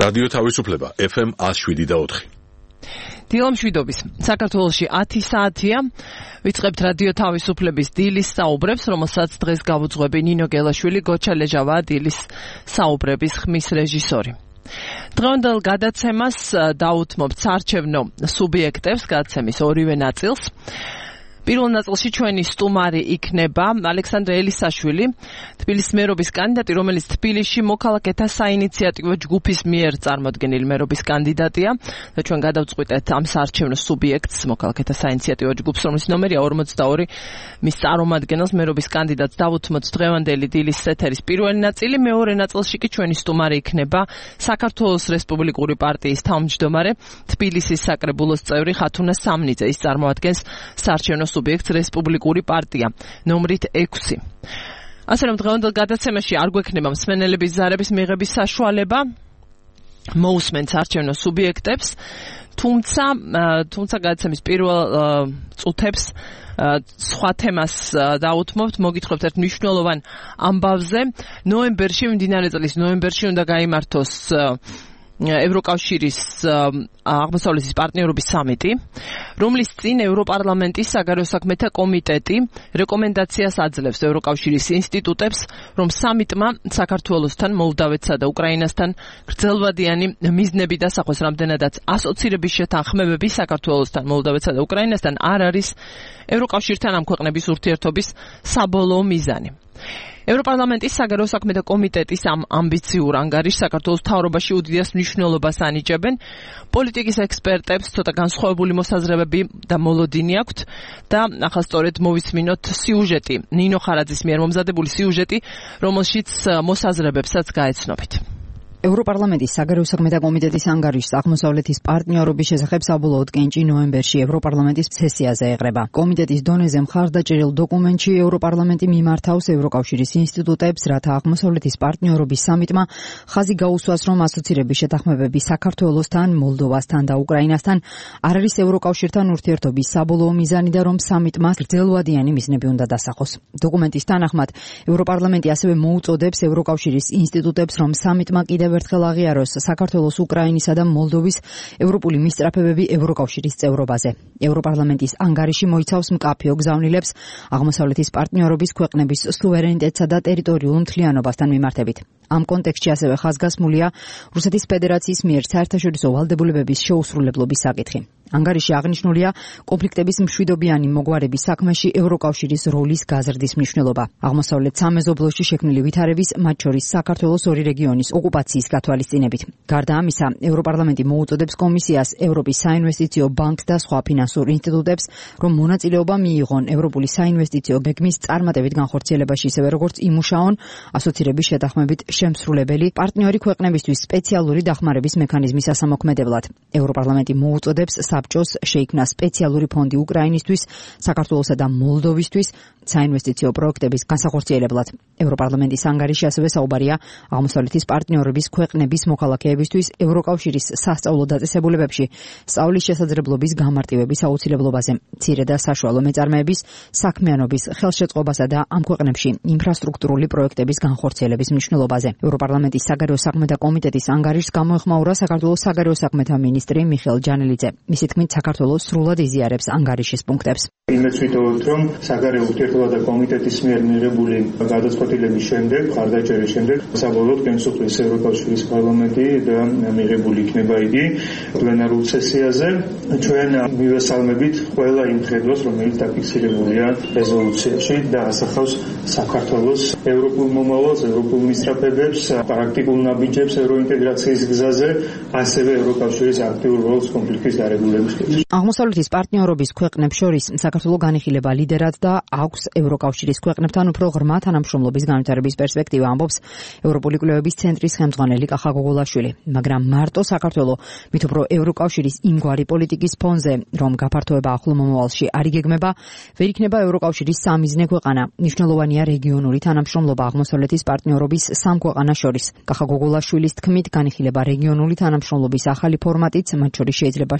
რადიო თავისუფლება FM 107.4. დილამშვიდობის. საქართველოში 10 საათია. ვიწყებთ რადიო თავისუფლების დილის საუბრებს, რომელსაც დღეს გავუძღვები ნინო გელაშვილი, გოჩა ლეჟავა, დილის საუბრების ხმის რეჟისორი. დღევანდელ გადაცემას დაუთმობთ საარჩევნო სუბიექტებს, გადაცემის ორივე ნაწილს. პირველ ნაწილში ჩვენი სტუმარი იქნება ალექსანდრე ელისაშვილი, თბილისის მერობის კანდიდატი, რომელიც თბილისში მოქალაქეთა საინიციატივო ჯგუფის მიერ წარმოდგენილი მერობის კანდიდატია და ჩვენ გადავწყვიტეთ ამ საარჩევნო სუბიექტს, მოქალაქეთა საინიციატივო ჯგუფს, რომლის ნომერია 42, მის წარმომადგენელს, მერობის კანდიდატს დავუთმოთ დღევანდელი დილის ეთერის პირველი ნაწილი. მეორე ნაწილში კი ჩვენი სტუმარი იქნება საქართველოს რესპუბლიკური პარტიის თავმჯდომარე, თბილისის საკრებულოს წევრი ხათუნა სამნიძე. ის წარმოადგენს საარჩევნო სუბიექტს რესპუბლიკური პარტია ნომრით 6. ასე რომ დღევანდელ გადაცემაში არ გვექნება მსმენელების ზარების მიღების საშუალება, მოусმენთ საარჩევნო სუბიექტებს, თუმცა გადაცემის პირველ წუთებს სხვა თემას დაუთმობთ, მოგითხრობთ ერთ მნიშვნელოვან ამბავზე. ნოემბერში, მდინარე წლის ნოემბერში უნდა გაიმართოს ევროკავშირის აღმოსავლეთის პარტნიორობის სამიტი, რომლის წინ ევროპარლამენტის საგარეო საქმეთა კომიტეტი რეკომენდაციას აძლევს ევროკავშირის ინსტიტუტებს, რომ სამიტმა საქართველოსთან, მოლდავეთსა და უკრაინასთან გრძელვადიანი მიზნები დასახოს, რამდენადაც ასოცირების შეთანხმებები საქართველოსთან, მოლდავეთსა და უკრაინასთან არ არის ევროკავშირთან ამ ქვეყნების ურთიერთობის საბოლოო მიზანი. ევროპარლამენტის საგარეო საქმეთა კომიტეტის ამ ამბიციურ ანგარიშს საქართველოს მთავრობაში უდიდეს მნიშვნელობას ანიჭებენ. პოლიტიკის ექსპერტებს ცოტა განსხვავებული მოსაზრებები და მოლოდინი აქვთ და ახლა სწორედ მოვისმინოთ სიუჟეტი, ნინო ხარაძის მიერ მომზადებული სიუჟეტი, რომელშიც მოსაზრებებსაც გაეცნობით. ევროპარლამენტის საგარეო საქმეთა კომიტეტის ანგარიშს აღმოსავლეთის პარტნიორობის შესახებ საბოლოოდ კენჭი ნოემბერში ევროპარლამენტის სესიაზე ეღრება. კომიტეტის დონეზე მხარდაჭერილ დოკუმენტში ევროპარლამენტი მიმართავს ევროკავშირის ინსტიტუტებს, რათა აღმოსავლეთის პარტნიორობის სამიტმა ხაზი გაუსვას, რომ ასოცირების შეთანხმებები საქართველოსთან, მოლდოვასთან და უკრაინასთან არ არის ევროკავშირთან ურთიერთობის საბოლოო მიზანი და რომ სამიტმა გრძელვადიანი მიზნები უნდა დასახოს. დოკუმენტის თანახმად ევროპარლამენტი ასევე მოუწოდებს ევროკავშირის ინსტიტუტებს, რომ სამიტმა კიდევ ერთხელ აღიაროს საქართველოს, უკრაინისა და მოლდოვის ევროპული მისწრაფებები ევროკავშირის წევრობაზე. ევროპარლამენტის ანგარიში მოიცავს მკაფიო გზავნილებს აღმოსავლეთის პარტნიორობის ქვეყნების სუვერენიტეტსა და ტერიტორიულ მთლიანობასთან მიმართებით. ამ კონტექსტში ასევე ხაზგასმულია რუსეთის ფედერაციის მიერ საერთაშორისო ვალდებულებების შეუსრულებლობის საკითხი. ანგარიში აღნიშნულია კონფლიქტების მშვიდობიანი მოგვარების საქმეში ევროკავშირის როლის გაზრდის მნიშვნელობა. აღმოსავლეთ სამეზობლოში შექმნილი ვითარების, მათ შორის საქართველოს ორი რეგიონის ოკუპაციის გათვალისწინებით. გარდა ამისა, ევროპარლამენტი მოუწოდებს კომისიას, ევროპის საინვესტიციო ბანკს და სხვა ფინანსურ ინსტიტუტებს, რომ მონაწილეობა მიიღონ ევროპული საინვესტიციო გეგმის წარმატებით განხორციელებაში, ისევე როგორც იმუშაონ ასოცირების შეთანხმებით შემსრულებელი პარტნიორი ქვეყნებისთვის სპეციალური დახმარების მექანიზმის ასამოქმედებლად. ევროპარლამენტი მოუწოდებს საბჭოს შეიქმნა სპეციალური ფონდი უკრაინისთვის, საქართველოსა და მოლდოვისთვის საინვესტიციო პროექტების განსახორციელებლად. ევროპარლამენტის ანგარიში ასევე საუბარია აღმოსავლეთის პარტნიორობის ქვეყნების მოქალაქეებისთვის ევროკავშირის სასწავლო დაწესებულებებში სწავლის შესაძლებლობის გამარტივების აუცილებლობაზე, მცირე და საშუალო მეწარმეების საქმიანობის ხელშეწყობასა და ამ ქვეყნებში ინფრასტრუქტურული პროექტების განხორციელების მნიშვნელობაზე. ევროპარლამენტის საგარეო საქმეთა კომიტეტის ანგარიშს გამოეხმაურა საქართველოს საგარეო საქმეთა მინისტრი მიხეილ ჯანელიძე. მისი თქმით, საქართველოს სრულად იზიარებს ანგარიშის პუნქტებს. იმედს ვიტოვებთ, რომ საგარეო ურთიერთობათა კომიტეტის მიერ მიღებული გადაწყვეტილების შემდეგ, მხარდაჭერის შემდეგ, საბოლოოდ გენსუხლის ევროკავშირის პარლამენტი და მიღებული იქნება იგი პლენარულ სესიაზე. ჩვენ მივესალმებით ყველა იმ ხედვას, რომელიც დაფიქსირებულია რეზოლუციაში და ასახავს საქართველოს ევროპულ მომავალს, ევროპულ მისწრაფებებს, პრაქტიკულ ნაბიჯებს ევროინტეგრაციის გზაზე, ასევე ევროკავშირის აქტიურ როლს კონფლიქტის დარეგულირების კითხვებში. აღმოსავლეთის პარტნიორობის ქვეყნებს შორის საქართველო განიხილება ლიდერად და აქვს ევროკავშირის ქვეყნებთან უფრო ღრმა თანამშრომლობის განვითარების პერსპექტივა, ამბობს ევროპული კვლევების ცენტრის ხელმძღვანელი კახა გოგოლაშვილი. მაგრამ მარტო საქართველო მით უფრო ევროკავშირის იმგვარი პოლიტიკის ფონზე, რომ გაფართოება ახლო მომავალში არ იგეგმება, ვერ იქნება ევროკავშირის სამიზნე ქვეყანა. მნიშვნელოვანია რეგიონული თანამშრომლობა აღმოსავლეთის პარტნიორობის სამ ქვეყანას შორის. კახა გოგოლაშვილის თქმით, განიხილება რეგიონული თანამშრომლობის ახალი ფორმატიც, მათ შორის შეიძლება შეიქმნას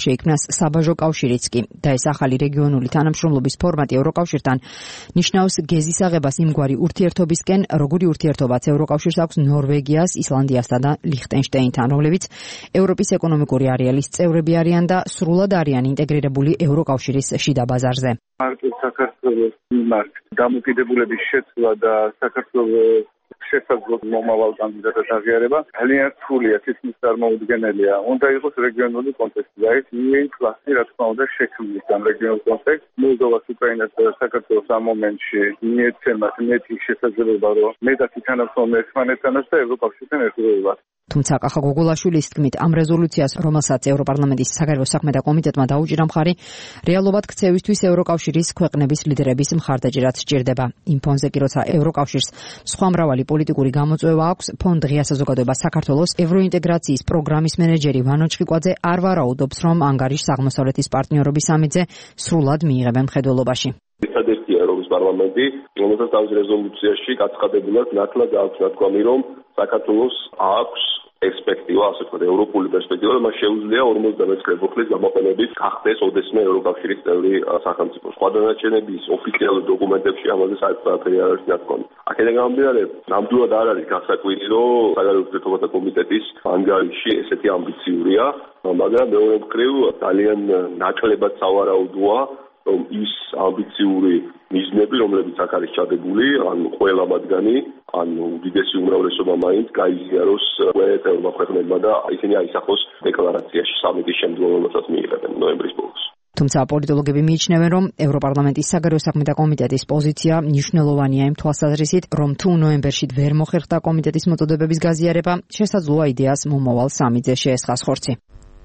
საბაჟო კავშირიც კი და ეს ახალი რეგიონული თანამშრომლობის ფორმატი ევროკავშირთან ნიშნავს გეზის აღებას იმგვარი ურთიერთობისკენ, როგორი ურთიერთობაც ევროკავშირს აქვს ნორვეგიას, ისლანდიასთან და ლიხტენშტეინთან, რომლებიც ევროპის ეკონომიკური არეალის წევრები არიან და სრულად არიან ინტეგრირებული ევროკავშირის შიდა ბაზარზე. მარტო საქართველოს მიმართ დამოკიდებულების შეცვლა და საქართველოს შესაძლო მომავალ კანდიდატად აღიარება ძალიან რთულია, თითქმის წარმოუდგენელია. უნდა იყოს რეგიონული კონტექსტი და ეს კლასი, რა თქმა უნდა, შექმნის ამ რეგიონულ კონტექსტს. მოლდოვას, უკრაინას და საქართველოს ამ მომენტში მიეცემათ მეტი შესაძლებლობა, რომ მეტად თანამშრომლობდნენ ერთმანეთთანაც და ევროკავშირთან ერთგულებად. თუმცა კახა გოგულაშვილის თქმით, ამ რეზოლუციას, რომელსაც ევროპარლამენტის საგარეო საქმეთა კომიტეტმა დაუჭირა მხარი, რეალურად ქცევისთვის ევროკავშირის ქვეყნების ლიდერების მხარდაჭერაც სჭირდება. იმ ფონზე კი როცა ევროკავშირს სხვა მრავალი პოლიტიკური გამოწვევა აქვს, ფონდ ღია საზოგადოება საქართველოს ევროინტეგრაციის პროგრამის მენეჯერი ვანო ჩხიკვაძე არ ვარაუდობს, რომ ანგარიშს აღმოსავლეთის პარტნიორობის სამიტზე სრულად მიიღებენ მხედველობაში. ერთადერთია ევროპის პარლამენტი, რომელსაც ამ რეზოლუციაში გაცხადებულად ნათლად აქვს ნათქვამი, რომ საქართველოს აქვს პერსპექტივა, ასე ვთქვათ, ევროპული პერსპექტივა, მას შეუძლია 56 წლის გამოყენებით გახდეს ოდესმე ევროკავშირის წევრი სახელმწიფო. სხვა დანარჩენების ოფიციალურ დოკუმენტებში ამაზე საერთოდ არ არის ნათქვამი. აქედან გამომდინარე, ნამდვილად არ არის გასაკვირი, რომ საგარეო ურთიერთობათა კომიტეტის ანგარიში ესეთი ამბიციურია, მაგრამ მეორე მხრივ ძალიან ნაკლებად სავარაუდოა, რომ ის ამბიციური მიზნები, რომლებიც აქ არის ჩადებული, ან ყველა მათგანი, ან უდიდესი უმრავლესობა მაინც გაიზიაროს ყველა ევროპულ ქვეყნებმა და ისინი აისახოს დეკლარაციაში სამიტის შემდგომლობასაც მიიღებენ ნოემბრის ბოლოს. თუმცა პოლიტოლოგები მიიჩნევენ, რომ ევროპარლამენტის საგარეო საქმეთა კომიტეტის პოზიცია მნიშვნელოვანია იმ თვალსაზრისით, რომ თუ ნოემბერში ვერ მოხერხდა კომიტეტის მოწოდებების გაზიარება, შესაძლოა იდეას მომავალ სამიტზე შეესხას ხორცი.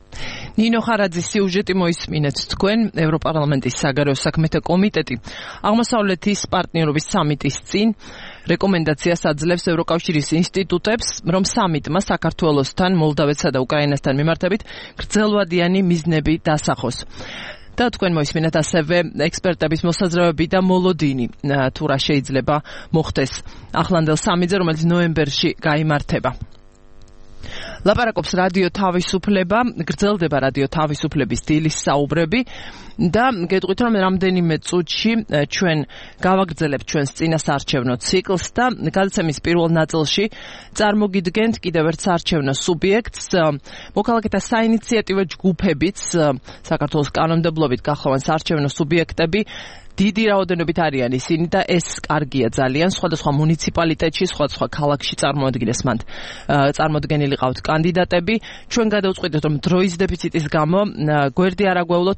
ნინო ხარაძის სიუჟეტი მოისმინეთ თქვენ. ევროპარლამენტის საგარეო საქმეთა კომიტეტი აღმოსავლეთის პარტნიორობის სამიტის წინ რეკომენდაციას აძლევს ევროკავშირის ინსტიტუტებს, რომ სამიტმა საქართველოსთან, მოლდავეთსა და უკრაინასთან მიმართებით გრძელვადიანი მიზნები დასახოს. და თქვენ მოისმინეთ ასევე ექსპერტების მოსაზრებები და მოლოდინი, თუ რა შეიძლება მოხდეს ახლანდელ სამიტზე, რომელიც ნოემბერში გაიმართება. ლაპარაკობს რადიო თავისუფლება, გრძელდება რადიო თავისუფლების დილის საუბრები და გეტყვით, რომ რამდენიმე წუთში ჩვენ გავაგრძელებთ ჩვენს წინასაარჩევნო ციკლს და გადაცემის პირველ ნაწილში წარმოგიდგენთ კიდევ ერთ საარჩევნო სუბიექტს, მოქალაქეთა საინიციატივო ჯგუფებიც, საქართველოს კანონმდებლობით გახლოვან საარჩევნო სუბიექტები დიდი რაოდენობით არიან ისინი და ეს კარგია ძალიან. სხვადასხვა მუნიციპალიტეტში, სხვადასხვა ქალაქში წარმოდგენილი ყავთ კანდიდატები. ჩვენ გადავწყვიტეთ, რომ დროის დეფიციტის გამო გვერდი არ აგვეულო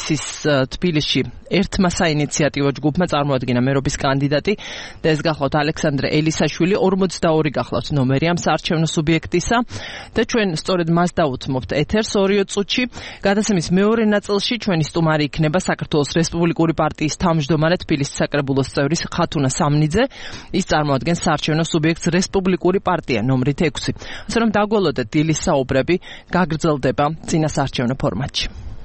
თბილისში ერთმა საინიციატივო ჯგუფმა წარმოადგინა მერობის კანდიდატი და ეს გახლავთ ალექსანდრე ელისაშვილი, 42 გახლავთ ნომერი ამ საარჩევნო სუბიექტისა და ჩვენ სწორედ მას დავუთმობთ ეთერს 2 წუთში. გადაცემის მეორე ნაწილში ჩვენი სტუმარი იქნება საქართველოს რესპუბლიკური პარტიის თავმჯდომარე თბილისის საკრებულოს წევრი ხათუნა სამნიძე. ის წარმოადგენს საარჩევნო სუბიექტს რესპუბლიკური პარტია ნომრით 6. ასე რომ დაგველოდეთ დილის საუბრები გაგრძელდება წინასაარჩევნო ფორმატში.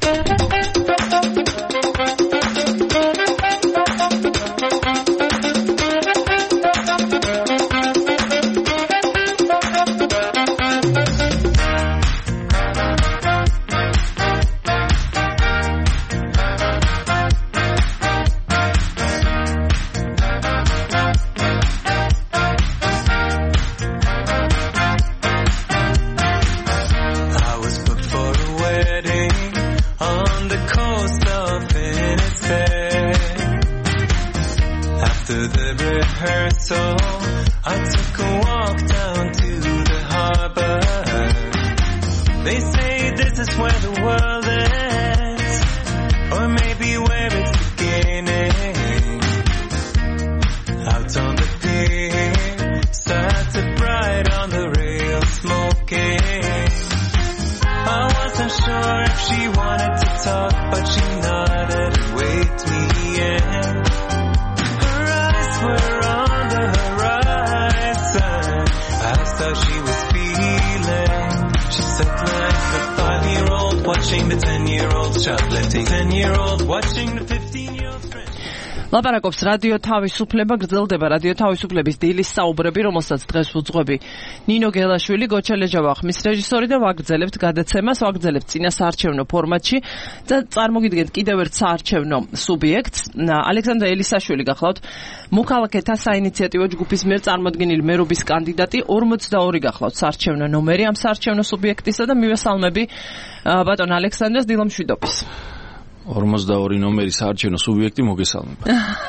I took a walk down to the harbor. They say this is where the world ends, or maybe where it's beginning. Out on the pier, sat bright on the rail smoking. I wasn't sure if she wanted to talk, but she nodded and waved me in. Her eyes were on the horizon. I asked how she was feeling. She said like a 5-year-old watching the 10-year-old shoplifting, 10-year-old watching the 15-year-old friend. ლაპარაკობს რადიო თავისუფლება, გრძელდება რადიო თავისუფლების დილის საუბრები, რომელსაც დღეს უძღვები ნინო გელაშვილი, გოჩა ლეჯავა ხმის რეჟისორი და ვაგრძელებთ გადაცემას, ვაგრძელებთ წინასაარჩევნო ფორმატში და წარმოგიდგენთ კიდევ ერთ საარჩევნო სუბიექტს. ალექსანდრე ელისაშვილი გახლავთ მოქალაქეთა საინიციატივო ჯგუფის მიერ წარმოდგენილი მერობის კანდიდატი, 42 გახლავთ საარჩევნო ნომერი ამ საარჩევნო სუბიექტისა და მივესალმები ბატონ ალექსანდრეს დილამშვიდობის. 42 ნომერი საარჩევნო სუბიექტი მოგესალმება.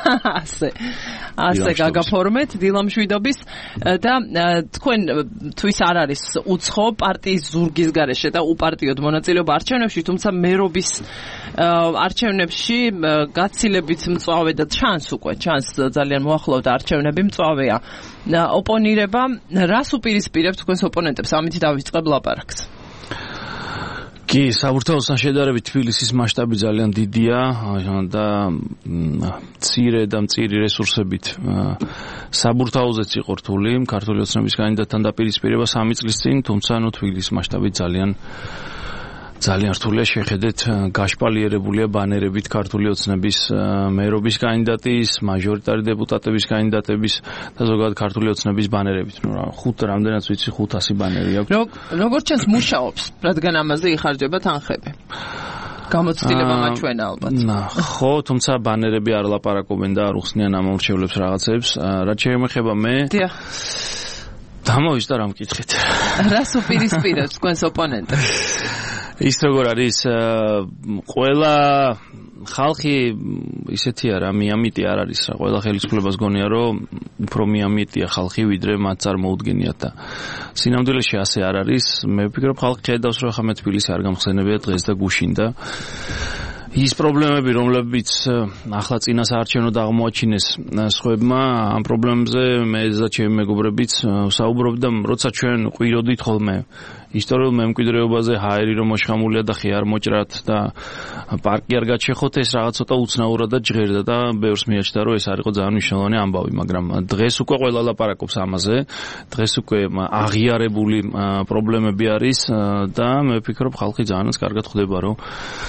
ასე გაგაფორმეთ დილამშვიდობის და თქვენ თვის არ არის უცხო პარტიის ზურგის გარეშე და უპარტიოდ მონაწილეობა არჩევნებში, თუმცა მერობის არჩევნებში გაცილებით მწვავე და ჩანს ძალიან მოახლოვდა არჩევნები მწვავეა. ოპონირება რას უპირისპირებთ თქვენს ოპონენტებს? ამით დავიწყებ ლაპარაკს. კი, საბურთალოსთან შედარებით თბილისის მასშტაბი ძალიან დიდია და მწირი რესურსებით საბურთალოზეც იყო რთული ქართული ოცნების კანდიდატთან დაპირისპირება 3 წლის წინ, თუმცა თბილისის მასშტაბი ძალიან რთულია. შეხედეთ, გაშპალიერებულია ბანერებით ქართული ოცნების მერობის კანდიდატის, მაჟორიტარი დეპუტატების კანდიდატების და ზოგადად ქართული ოცნების ბანერებით. რამდენად ვიცი 500 ბანერი აქვს. როგორც ჩანს მუშაობს, რადგან ამაზე იხარჯება თანხები. გამოცდილება მაჩვენა ალბათ. ხო, თუმცა ბანერები არ ლაპარაკობენ და არ უხსნიან ამომრჩევლებს რაღაცებს. რაც შეეხება მე დამოვიწყდა რა მკითხეთ. რას უპირისპირებს თქვენს ოპონენტებს? ის როგორ არის, ყველა ხალხი ისეთი არა, მიამიტი არ არის რა, ყველა ხელისუფლებას გონია, რომ უფრო მიამიტია ხალხი, ვიდრე მათ წარმოუდგენიათ და სინამდვილეში ასე არ არის. მე ვფიქრობ, ხალხი ხედავს, რომ ახლა თბილისი არ გამხსენებია დღეს და გუშინ და ის პრობლემები, რომლებიც ახლა წინასაარჩევნო აღმოაჩინეს სხვებმა, ამ პრობლემებზე მე და ჩემი მეგობრებიც საუბრობთ და როცა ჩვენ ყვიროდით ხოლმე ისტორიულ მემკვიდრეობაზე, ჰაერი რომ მოშხამულია და ხე არ მოჭრათ და პარკი არ გაჩეხოთ, ეს რაღაც ცოტა უცნაურად და ჟღერდა და ბევრს მიაჩნდა, რომ ეს არ იყო ძალიან მნიშვნელოვანი ამბავი, მაგრამ დღეს უკვე ყველა ლაპარაკობს ამაზე, დღეს უკვე აღიარებული პრობლემები არის და მე ვფიქრობ, ხალხი ძალიან კარგად ხვდება, რომ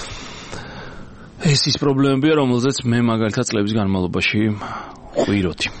ეს ის პრობლემებია, რომელზეც მე მაგალითად წლების განმავლობაში ყვიროდი.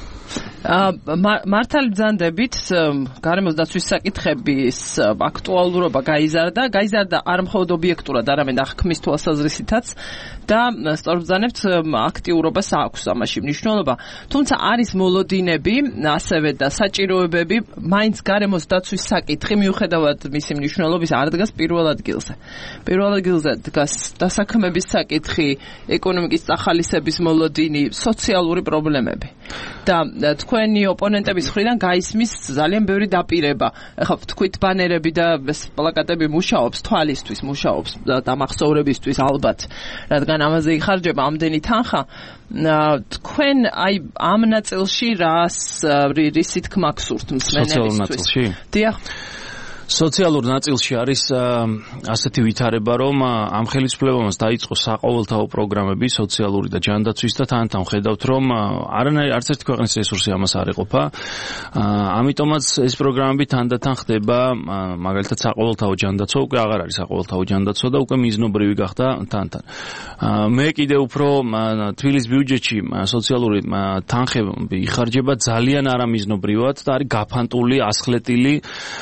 მართალი ბრძანდებით გარემოს დაცვის საკითხების აქტუალურობა გაიზარდა არ მხოლოდ ობიექტურად, არამედ აღქმის თვალსაზრისითაც და სწორბრძანებთ აქტიურობას აქვს ამაში მნიშვნელობა. თუმცა არის მოლოდინები, ასევე და საჭიროებები, მაინც გარემოს დაცვის საკითხი მიუხედავად მისი მნიშვნელობის არ დგას პირველ ადგილზე. პირველ ადგილზე დგას დასაქმების საკითხი, ეკონომიკის წახალისების მოლოდინი, სოციალური პრობლემები. და თქვენი ოპონენტების მხრიდან გაისმის ძალიან ბევრი დაპირება. ეხლა თქვით ბანერები და პლაკატები მუშაობს, თვალისთვის მუშაობს და დამახსოვრებისთვის ალბათ, რადგან ამაზე იხარჯება ამდენი თანხა. თქვენ აი ამ ნაწილში რისი თქმა გსურთ მსმენელისთვის? დიახ. სოციალურ ნაწილში არის ასეთი ვითარება, რომ ამ ხელისუფლებამ დაიწყო საყოველთაო პროგრამები, სოციალური და ჯანდაცვის და თან ხედავთ, რომ არც ერთი ქვეყნის რესურსი ამას არ ეყოფა. ამიტომაც ეს პროგრამები თანდათან ხდება, მაგალითად საყოველთაო ჯანდაცვა უკვე აღარ არის საყოველთაო ჯანდაცვა და უკვე მიზნობრივი გახდა თან. მე კიდე უფრო თბილისის ბიუჯეტში სოციალური თანხები იხარჯება ძალიან არამიზნობრივად და არის გაფანტული, ასხლეტილი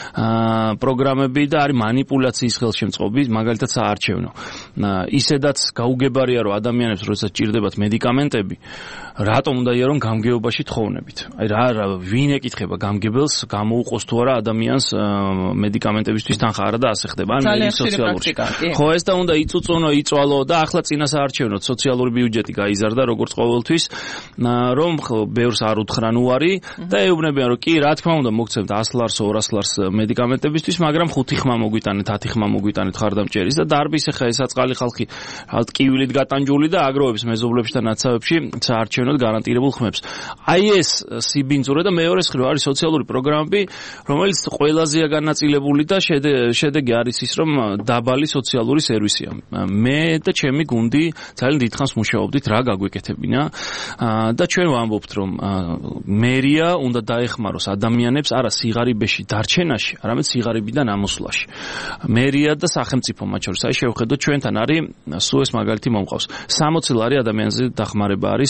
პროგრამები და არის манипуляციის ხელშემწყობი, მაგალითად საარჩევნო. ისედაც გაუგებარია, რომ ადამიანებს როდესაც ჭირდებათ მედიკამენტები, რატომ უნდა იარონ გამგეობაში თხოვნებით? აი ვინ ეკითხება გამგებელს, გამოუყოს თუ არა ადამიანს მედიკამენტებისთვის თანხა არა და ასე ხდება. ან სოციალური. ხო, ეს და უნდა იწუწუნო, იწვალო და ახლა წინასაარჩევნო სოციალური ბიუჯეტი გაიზარდა როგორც ყოველთვის, რომ ბევრს არ უთხრან უარი და ეუბნებიან, რომ კი, რა თქმა უნდა, მოგცემთ 100 ლარს, 200 ლარს მედიკამენტებისთვის, მაგრამ 5 ხმა მოგვიტანეთ, 10 ხმა მოგვიტანეთ ხარდამჭერის და დარბის ახლა ეს აწყალი ხალხი ტკივილით გატანჯული და აგროვებს მეზობლებში და ნაცავებში საარჩევნოდ გარანტირებულ ხმებს. აი ეს სიბინძურე და მეორე მხრივ არის სოციალური პროგრამები, რომელიც ყველაზეა განაწილებული და შედეგი არის ის, რომ დაბალი სოციალური სერვისია. მე და ჩემი გუნდი ძალიან დიდხანს მუშაობდით რა გაგვეკეთებინა და ჩვენ ვამბობთ, რომ მერია უნდა დაეხმაროს ადამიანებს არა სიღარიბეში დარჩენაში, არამედ სიღარიბიდან ამოსვლაში. მერია და სახელმწიფო მათ შორის. აი შევხედოთ ჩვენთან არის სულ ეს მაგალითი მომყავს. 60 ლარი ადამიანზე დახმარება არის თვეში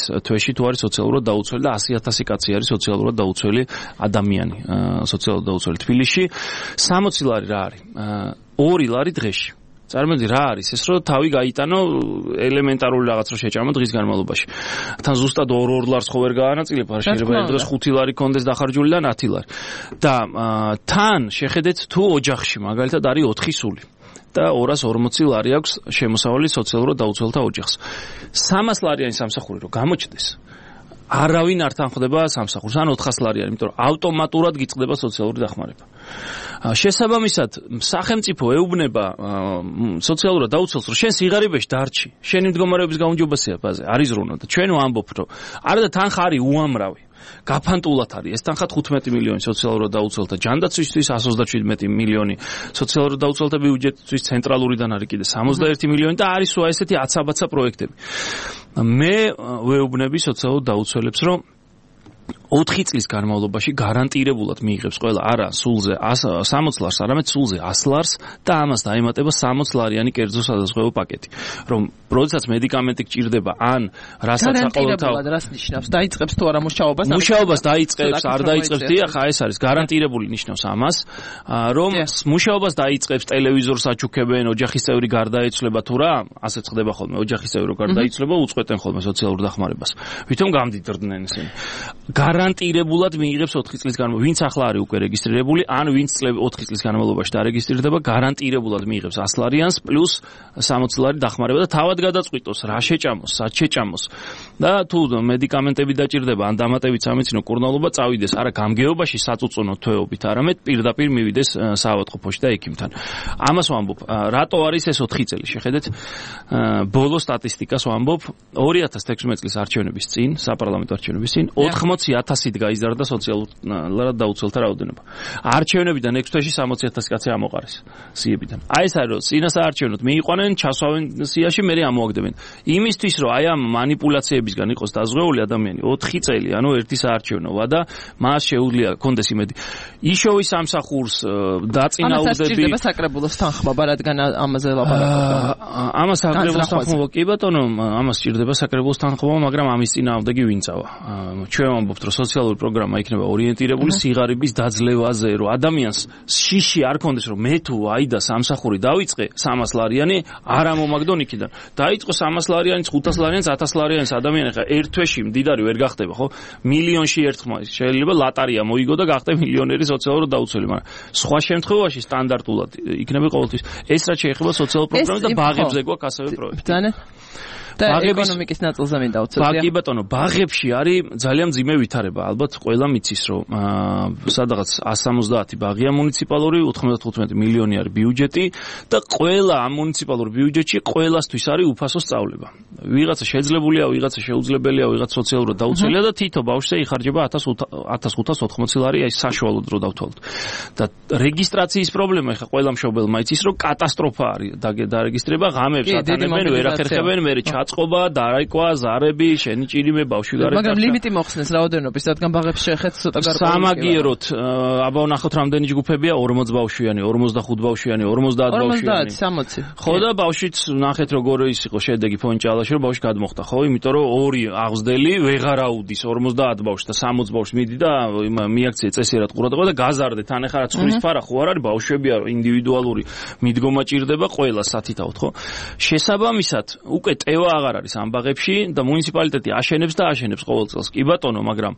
თბილისში თუ არის სოციალურად დაუცველი და 100,000 კაცი არის სოციალურად დაუცველი ადამიანი, სოციალურად დაუცველი თბილისში. 60 ლარი რა არის? 2 ლარი დღეში. წარმოიდგინე რა არის ეს რომ თავი გაიტანო ელემენტარული რაღაც რო შეჭამო დღის განმავლობაში. თან ზუსტად 2 ლარს ხო ვერ გაანაწილებ, არ შეიძლება იმ დროს 5 ლარი კონდეს დახარჯული და 10 ლარი. და თან შეხედეთ თუ ოჯახში მაგალითად არის 4 სული. და 240 ლარი აქვს შემოსავალი სოციალურად დაუცველთა ოჯახს. 300 ლარიანი სამსახური რო გამოჩნდეს, არავინ არ თანხდება სამსახურს, ან 400 ლარიანი, იმიტომ რომ ავტომატურად გიწყდება სოციალური დახმარება. შესაბამისად, სახელმწიფო ეუბნება სოციალურად დაუცველს, რომ შენ სიღარიბეში დარჩი, შენი მდგომარეობის გაუმჯობესება ბაზე არის ზრუნვა და ჩვენ ვამბობ, რომ არა თანხა არის უამრავი. გაფანტულად არის ეს თანხა 15 მილიონი სოციალურად დაუცველთა ჯანდაცვისთვის, 127 მილიონი სოციალურად დაუცველთა ბიუჯეტისთვის, ცენტრალურიდან არის კიდე 61 მილიონი და არის სხვა ესეთი აცაბაცა პროექტები. მე ვეუბნები სოციალურ დაუცველებს, რომ 4 წლის განმავლობაში გარანტირებულად მიიღებს ყველა არა სულზე 60 ლარს, არამედ სულზე 100 ლარს და ამას დაემატება 60 ლარიანი კერძო სადაზღვევო პაკეტი. რომ როდესაც მედიკამენტი გჭირდება, ან რასაც საყოველთაო რას ნიშნავს? დაიწყებს თუ არა მუშაობას? მუშაობას დაიწყებს, არ დაიწყებს, დიახ, ეს არის გარანტირებული ნიშნავს ამას, რომ მუშაობას დაიწყებს, ტელევიზორს აჩუქებენ, ოჯახის წევრი გარდაეცვლება თუ რა, ასე ხდება ხოლმე, ოჯახის წევრი გარდაიცვლება, უწყვეტენ ხოლმე სოციალურ დახმარებას. ვითომ გამდიდრდნენ ისინი. გარანტირებულად მიიღებს 4 წლის განმავლობაში, ვინც ახლა არის უკვე რეგისტრირებული, ან ვინც 4 წლის განმავლობაში დარეგისტრირდება, გარანტირებულად მიიღებს 100 ლარიანს პლუს 60 ლარი დახმარება და თავად გადაწყვიტოს რა შეჭამოს, სად შეჭამოს და თუ მედიკამენტები დაჭირდება, ან დამატებით სამედიცინო კურნალობა წავიდეს არა გამგეობაში საწუწუნო თვეობით, არამედ პირდაპირ მივიდეს საავადმყოფოში და ექიმთან. ამას ვამბობ, რატო არის ეს 4 წელი? შეხედეთ, ბოლო სტატისტიკას ვამბობ, 2016 წლის არჩევნების წინ, საპარლამენტო არჩევნების წინ 80,000-ით გაიზარდა სოციალურად დაუცველთა რაოდენობა. არჩევნებიდან 6 თვეში 60,000 კაცი ამოყარეს სიებიდან. აი ეს არის რომ წინასაარჩევნოდ მიიყვანენ, ჩასვავენ სიაში, მე ამოაგდებენ. იმისთვის რომ აი ამ манипуляციებისგან იყოს დაზღვეული ადამიანი 4 წელი, ანუ ერთი საარჩევნოა და მას შეუძლია კონდეს იმედი. იშოვის სამსახურს დაწინაურდები. ამას სჭირდება საკრებულოს თანხმობა, რადგან ამაზე ლაპარაკობთ. ამას საკრებულოს თანხმობა კი ბატონო, ამას სჭირდება საკრებულოს თანხმობა, მაგრამ ამის წინააღმდეგი ვინ წავა? ჩვენ ვამბობთ, რომ სოციალური პროგრამა იქნება ორიენტირებული სიღარიბის დაძლევაზე, რომ ადამიანს შიში არ კონდეს, რომ მე თუ აიდა სამსახური დავიწყე 300 ლარიანი, არ ამომაგდო იქიდან. დაიწყო 300 ლარიანიც, 500 ლარიანიც, 1000 ლარიანიც ადამიანი ხა ერთ თვეში მდიდარი ვერ გახდება, ხო? მილიონში ერთხმა შეიძლება ლატარია მოიგო და გახდა მილიონერი სოციალურად დაუცველი, მაგრამ სხვა შემთხვევაში სტანდარტულად იქნება ყოველთვის. ეს რაც შეეხება სოციალურ პროგრამას და ბაღებზე გვაქვს ასევე პროექტი. და ეკონომიკის ნაწილზე მინდა უცებ. ბაღი ბატონო, ბაღებში არის ძალიან მძიმე ვითარება. ალბათ ყველა მიცის, რომ სადღაც 170 ბაღია მუნიციპალური, 95 მილიონი არის ბიუჯეტი და ყველა ამ მუნიციპალურ ბიუჯეტში ყველასთვის არის უფასო სწავლება. ვიღაცა შეძლებულია, ვიღაცა შეუძლებელია, ვიღაცა სოციალურად დაუცველია და თითო ბავშვზე იხარჯება 1580 ლარი, აი საშუალოდ რო დავთვალოთ. და რეგისტრაციის პრობლემა ხა ყველა მშობელმა იცის, რომ კატასტროფა არის დარეგისტრება, ღამეებს ატანებენ, ვერ ახერხებენ, მე წყობა, დარაიკვა, ზარები, შენი ჭირიმე ბავშვი გარეთ. მაგრამ ლიმიტი მოხსნეს რაოდენობის, რადგან ბაღებში შეეხეთ ცოტა გარკვეული. სამაგიეროდ, აბა ვნახოთ რამდენი ჯგუფებია, 40 ბავშვიანი, 45 ბავშვიანი, 50 ბავშვიანი. 60. ხო და ბავშვიც ნახეთ როგორ ის იყო შედეგი ფონჭალაში, რომ ბავშვი გადმოხდა, ხო, იმიტომ რომ ორი აღზრდელი ვეღარ აუდის 50 ბავშვს და 60 ბავშვს მიდი და მიაქცია წესიერად ყურადღება და გაზარდე. თან ახლა რა ცხვრის ფარა ხო არ არის, ბავშვებია, ინდივიდუალური მიდგომა ჭირდება ყველა სათითაოდ, ხო? შესაბამისად, უკვე ტევა აღარ არის ამ ბაღებში და მუნიციპალიტეტი აშენებს და აშენებს ყოველ წელს. კი ბატონო, მაგრამ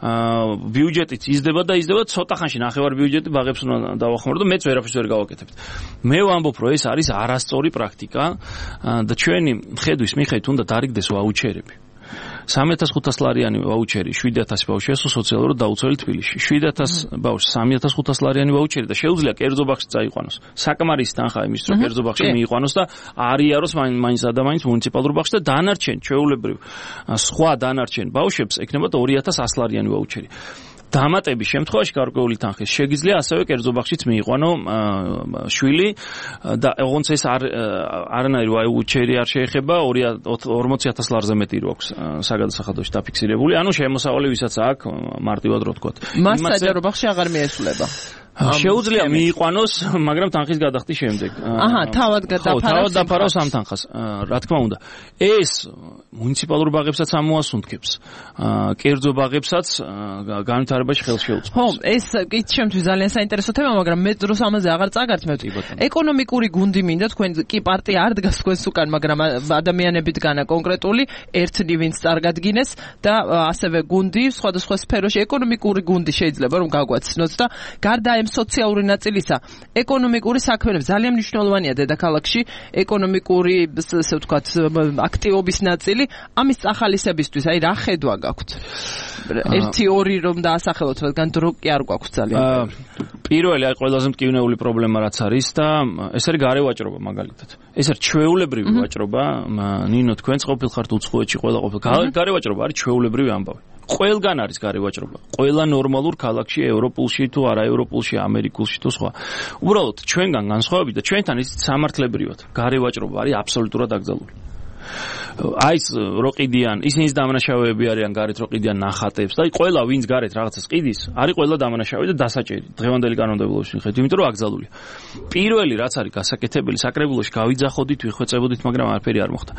ბიუჯეტიც იზრდება და იზრდება, ცოტა ხანში ნახევარ ბიუჯეტი ბაღებს უნდა დავახმარო და მეც ვერაფერს ვერ გავაკეთებთ. მე ვამბობ, რომ ეს არის არასწორი პრაქტიკა და ჩვენი ხედვის მიხედვით უნდა დარიგდეს ვაუჩერები. 3500 ლარიანი ვაუჩერი 7000 ბავშვია სოციალურად დაუცველი თბილისში. 7000 ბავშვს 3500 ლარიანი ვაუჩერი და შეუძლია კერძო ბაღში წაიყვანოს. საკმარის თანხა იმის რომ კერძო ბაღში მიიყვანოს და არიაროს მაინც ადამიანის მუნიციპალურ ბაღში და დანარჩენ ჩვეულებრივ სხვა დანარჩენ ბავშვებს ექნებათ 2100 ლარიანი ვაუჩერი. დამატების შემთხვევაში გარკვეული თანხის შეგიძლია ასევე კერძო ბაღშიც მიიყვანო შვილი და ოღონდ ეს არანაირი ვაუჩერი არ შეეხება 40000 ლარზე მეტი რო აქვს საგადასახადოში დაფიქსირებული, ანუ შემოსავალი ვისაც აქვს მარტივად რო ვთქვათ. მას საჯარო ბაღში აღარ მიესულება. შეუძლია მიიყვანოს, მაგრამ თანხის გადახდის შემდეგ. თავად დაფარავს ამ თანხას. რა თქმა უნდა, ეს მუნიციპალურ ბაღებსაც ამოასუნთქებს. კერძო ბაღებსაც განვითარებაში ხელს შეუწყობს. ხო, ეს კი ჩემთვის ძალიან საინტერესო თემა, მაგრამ მე დროს ამაზე აღარ წაგართმევთ. ეკონომიკური გუნდი მინდა, თქვენ კი პარტია არ დგას თქვენს უკან, მაგრამ ადამიანები დგანა კონკრეტული, ერთნი ვინც წარგადგინეს და ასევე გუნდი სხვადასხვა სფეროში ეკონომიკური გუნდი შეიძლება რომ გაგვაცნოთ და გარდა ამ სოციალური ნაწილისა, ეკონომიკური საქმეები ძალიან მნიშვნელოვანია დედაქალაქში, ეკონომიკური, ესე ვთქვათ, აქტივობის ნაწილი, ამის წახალისებისთვის, აი რა ხედვა გაქვთ? 1-2 რომ დაასახელოთ, რადგან დრო კი არ გვაქვს ძალიან. პირველი, აი ყველაზე მტკივნეული პრობლემა რაც არის და ეს არის გარევაჭრობა მაგალითად. ეს არის ჩვეულებრივი ვაჭრობა, ნინო თქვენც ყოფილხართ უცხოეთში, ყველა ყოფილ. გარევაჭრობა არის ჩვეულებრივი ამბავი. ყველგან არის გარევაჭრობა. ყველა ნორმალურ ქალაქში, ევროპულში თუ არაევროპულში, ამერიკულში თუ სხვა. უბრალოდ ჩვენგან განსხვავებით და ჩვენთან ის სამართლებრივად გარევაჭრობა არის აბსოლუტურად აკრძალული. აი ეს როყიდიან, ისინიც დამნაშავეები არიან გარეთ როყიდიან ნახატებს და აი ყველა ვინც გარეთ რაღაცას ყიდის, არის ყველა დამნაშავე და დასაჭერი დღევანდელი კანონმდებლობის მიხედვით, იმიტომ რომ აკრძალულია. პირველი რაც არის გასაკეთებელი, საკრებულოში გავიძახოდით, ვიხვეწებოდით, მაგრამ არაფერი არ მოხდა.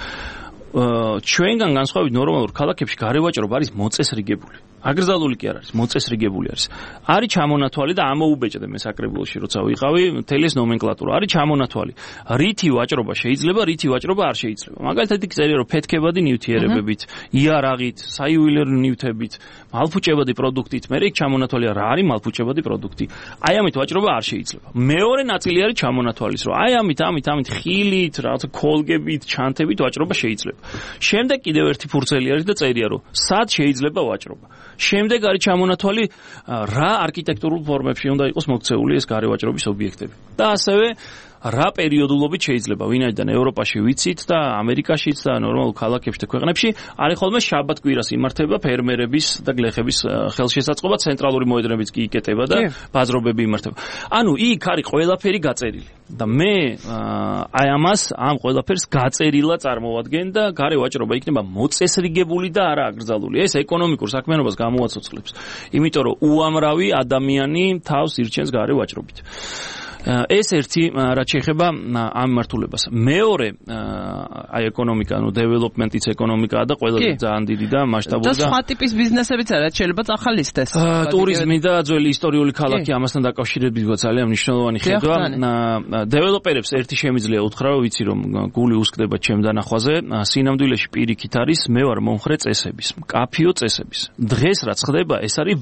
ჩვენგან განსხვავებით ნორმალურ ქალაქებში გარევაჭრობა არის მოწესრიგებული. აკრძალული კი არ არის, მოწესრიგებული არის. არის ჩამონათვალი და ამოუბეჭდე მე საკრებულოში როცა ვიყავი, მთელი ეს ნომენკლატურა არის ჩამონათვალი. რითი ვაჭრობა შეიძლება, რითი ვაჭრობა არ შეიძლება. მაგალითად იქ წერია რომ ფეთქებადი ნივთიერებებით, იარაღით, საიუველირო ნივთებით, მალფუჭებადი პროდუქტით, მე იქ ჩამონათვალი რა არის მალფუჭებადი პროდუქტი. აი ამით ვაჭრობა არ შეიძლება. მეორე ნაწილი არის ჩამონათვალის, რომ აი ამით ხილით, რაღაცა კოლგებით, ჩანთებით ვაჭრობა შეიძლება. შემდეგ კიდევ ერთი ფურცელი არის და წერია რომ სად შეიძლება ვაჭრობა. შემდეგ არის ჩამონათვალი რა არქიტექტურულ ფორმებში უნდა იყოს მოქცეული ეს გარევაჭრობის ობიექტები. და ასევე რა პერიოდულობით შეიძლება ვინაიდან ევროპაში ვიცით და ამერიკაშიც და ნორმალურ ქალაქებში და ქვეყნებში არის ხოლმე შაბათ-კვირას იმართება ფერმერების და გლეხების ხელშესაწყობა, ცენტრალური მოედნებიც კი იკეტება და ბაზრობები იმართება. ანუ იქ არის ყველაფერი გაწერილი. და მე აი ამ ყველაფერს გაწერილა წარმოვადგენ და გარევაჭრობა იქნება მოწესრიგებული და არა აკრძალული. ეს ეკონომიკურ საქმიანობას გამოაცოცხლებს. იმიტომ რომ უამრავი ადამიანი თავს ირჩენს გარევაჭრობით. ეს ერთი რაც შეეხება ამ მართულებას. მეორე აი ეკონომიკა, ანუ დეველოპმენტის ეკონომიკაა და ყველაზე ძალიან დიდი და მასშტაბური და სხვა ტიპის ბიზნესებიც არის, შეიძლება წახალისდეს. ტურიზმი და ძველი ისტორიული ქალაქი ამასთან დაკავშირებით ძალიან მნიშვნელოვანი ხედვა. დეველოპერებს ერთი შემიძლია უთხრა, ვიცი რომ გული უსკდება ჩემ დანახვაზე, სინამდვილეში პირიქით არის მე ვარ მომხრე წესების, მკაფიო წესების. დღეს რაც ხდება, ეს არის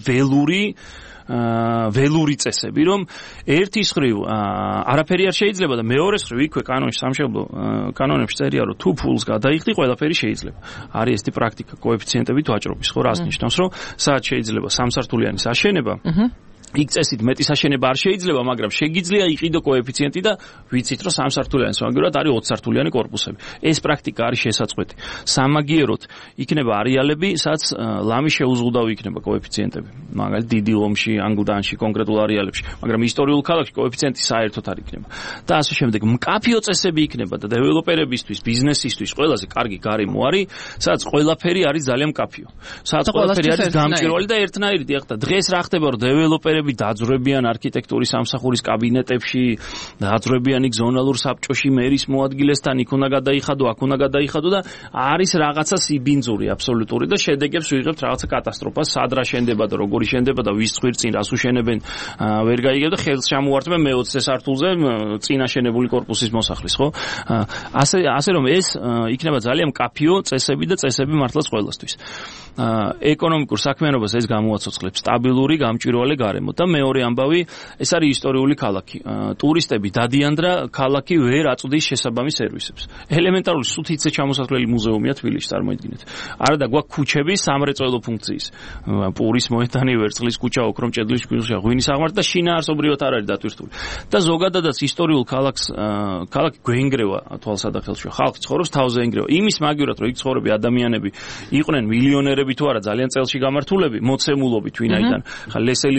ველური წესები, რომ ერთის ხრივ არაფერი არ შეიძლება და მეორეს ხრივ იქვე კანონში, სამშობლო კანონებში წერია, რომ თუ ფულს გადაიხდი, ყველაფერი შეიძლება. არის ესეთი პრაქტიკა კოეფიციენტებით ვაჭრობის, ხო, რას ნიშნავს, რომ სადაც შეიძლება სამსართულიანი აშენება, იქ წესით მეტი საშენება არ შეიძლება, მაგრამ შეგიძლია იყიდო კოეფიციენტი და ვიცით, რომ სამსართულიანი სამაგიეროდ არის 20 სართულიანი კორპუსები. ეს პრაქტიკა არის შესაძლებელი. სამაგიეროდ იქნება არეალები, სადაც ლამი შეუზღუდავი იქნება კოეფიციენტები. მაგალითად, დიდი ომში, ანგლდანში, კონკრეტულ არეალებში, მაგრამ ისტორიულ ქალაქში კოეფიციენტი საერთოდ არ იქნება. და ასე შემდეგ, მკაფიო წესები იქნება და დეველოპერებისთვის, ბიზნესისთვის ყველაზე კარგი გარემო არის, სადაც ყველაფერი არის ძალიან მკაფიო. სადაც ყველაფერი არის გამჭვირვალე და ერთნაირი. ახლა დღეს რა ხდება, რომ დეველოპერები დაძვრებიან არქიტექტურის სამსახურის კაბინეტებში, დაძვრებიან იქ ზონალურ საბჭოში მერის მოადგილესთან, იქ უნდა გადაიხადო, აქ უნდა გადაიხადო და არის რაღაცა სიბინძური აბსოლუტური და შედეგებს ვიღებთ რაღაცა კატასტროფას, სად რა შენდება და როგორი შენდება და ვის ხვირწინ რას უშენებენ, ვერ გაიგებ და ხელს ჩამოართმენ მე-20 სართულზე წინაშენებული კორპუსის მოსახლის, ხო? ასე რომ ეს იქნება ძალიან მკაფიო წესები და წესები მართლაც ყველასთვის. ეკონომიკურ საქმიანობას ეს გამოაცოცხლებს, სტაბილური, გამჭვირვალე გარემო. და მეორე ამბავი, ეს არის ისტორიული ქალაქი. ტურისტები დადიან და ქალაქი ვერ აწვდის შესაბამის სერვისებს. ელემენტარული სუთიცე ჩამოსასვლელი მუზეუმია თბილისში, წარმოიდგინეთ. არა და გვაქვს ქუჩები სამრეწველო ფუნქციის. პურის მოედანი, ვერცხლის ქუჩა, ოქრომჭედლის ქუჩა, ღვინის აღმართი და შინაარსობრივად არ არის დატვირთული. და ზოგადადაც ისტორიულ ქალაქი გვეინგრევა თვალსადახელში. ხალხი ცხოვრობს თავზე ენგრევა. იმის მაგივრად, რომ იქ ცხოვრები ადამიანები იყვნენ მილიონერები თუ არა, ძალიან წელში გამართულები, მოცემულობით ვინაიდან. ხა ლესელიძეზე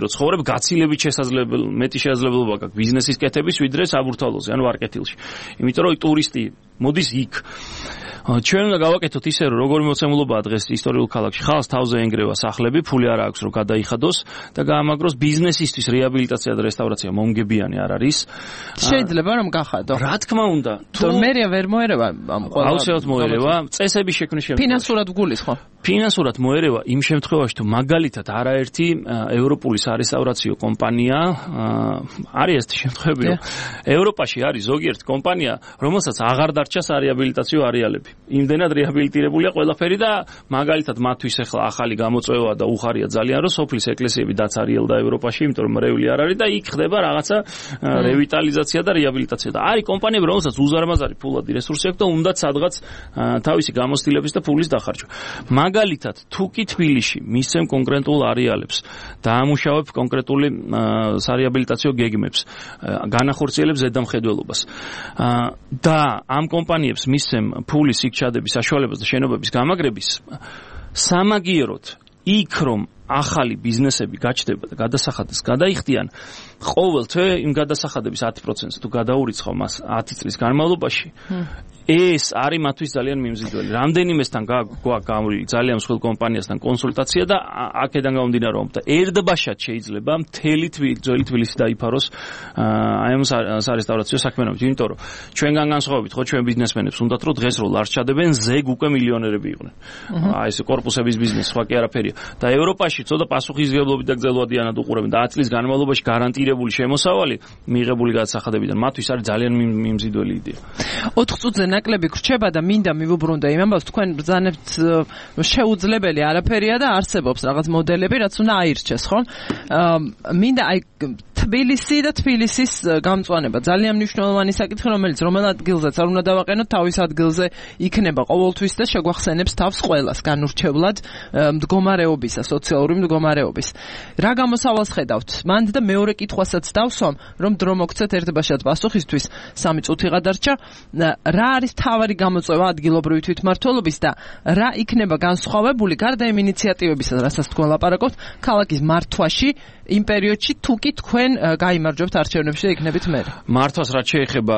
ცხოვრებ, გაცილებით მეტი შესაძლებლობა გაქვს ბიზნესის კეთების, ვიდრე საბურთალოზე, ანუ არკეთილში. იმიტომ რომ ტურისტი მოდის იქ. ჩვენ უნდა გავაკეთოთ ისე, რომ როგორი მოცემულობაა დღეს ისტორიულ ქალაქში, ხალხს თავზე ენგრევა სახლები, ფული არ აქვს რომ გადაიხადოს და გაამაგროს ბიზნესისთვის რეაბილიტაცია და რესტავრაცია მომგებიანი არ არის. შეიძლება რომ გახადო. რა თქმა უნდა, თუ მერია ვერ მოერევა ამ ყველა. აუცილებლად მოერევა, წესების შექმნის შემთხვევაში. ფინანსურად გულის ხო? ფინანსურად მოერევა იმ შემთხვევაში, თუ მაგალითად არაერთი ევროპული სარესტავრაციო კომპანია არის ეს შემთხვევები, რომ ევროპაში არის ზოგიერთი კომპანია, რომელსაც აღარ დარჩა სარეაბილიტაციო არეალები. იმდენად რეაბილიტირებულია ყველაფერი და მაგალითად მათთვის ახლა ახალი გამოწვევა და უხარია ძალიან, რომ სოფლის ეკლესიები დაცარიელდა ევროპაში, იმიტომ რომ მრევლი არ არის და იქ ხდება რაღაცა რევიტალიზაცია და რეაბილიტაცია. და არის კომპანიები, რომელსაც უზარმაზარი ფულადი რესურსი აქვს და უნდათ სადღაც თავისი გამოცდილების და ფულის დახარჯვა. მაგალითად, თუ კი თბილისში მისცემ კონკრეტულ არეალებს, დაამუშავებ კონკრეტული სარეაბილიტაციო გეგმებს, განახორციელებს ზედამხედველობას და ამ კომპანიებს მისცემ ფულის იქ ჩადების საშუალებას და შენობების გამაგრების, სამაგიეროდ იქ რომ ახალი ბიზნესები გაჩნდება და გადასახადეს გადაიხდიან, ყოველ თვე იმ გადასახადების 10%-ს თუ გადაურიცხავ მას 10 წლის განმავლობაში, ეს არის მათთვის ძალიან მიმზიდველი. რამდენიმესთან გვაქვს ძალიან მსხვილ კომპანიასთან კონსულტაცია და აქედან გამომდინარე რომ ერდბაშად შეიძლება მთელი ძველი თბილისი დაიფაროს აი ამ სარესტავრაციო საქმიანობით, იმიტომ რომ ჩვენგან განსხვავებით ხო ჩვენ ბიზნესმენებს უნდათ რომ დღეს რო ლარს ჩადებენ ზეგ უკვე მილიონერები იყვნენ. აი ეს კორპუსების ბიზნესი სხვა კი არაფერია. და ევროპაში ცოტა პასუხისმგებლობით და გრძელვადიანად უყურებენ და 10 წლის განმავლობაში გარანტირებული შემოსავალი მიღებული გადასახადებიდან მათთვის არის ძალიან მიმზიდველი იდეა. 4 წუთზე ნაკლები გრჩება და მინდა მივუბრუნდე იმ ამბავს, თქვენ ბრძანებთ შეუძლებელი არაფერია და არსებობს რაღაც მოდელები, რაც უნდა აირჩეს, ხო? მინდა აი თბილისი და თბილისის გამწვანება ძალიან მნიშვნელოვანი საკითხი, რომელიც რომელ ადგილზეც არ უნდა დავაყენოთ, თავის ადგილზე იქნება ყოველთვის და შეგვახსენებს თავს ყველას განურჩევლად მდგომარეობისა, სოციალური მდგომარეობის. რა გამოსავალს ხედავთ? მანდ და მეორე კითხვასაც დავსვამ, რომ დრო მოგცეთ ერთბაშად პასუხისთვის, 3 წუთი გადარჩა. რა არის თავარი გამოწვევა ადგილობრივი თვითმმართველობის და რა იქნება განსხვავებული გარდა იმ ინიციატივებისა, რასაც თქვენ ლაპარაკობთ, ქალაქის მართვაში იმ პერიოდში, თუ კი თქვენ გაიმარჯვებთ არჩევნებში და იქნებით მერი? მართვას რაც შეეხება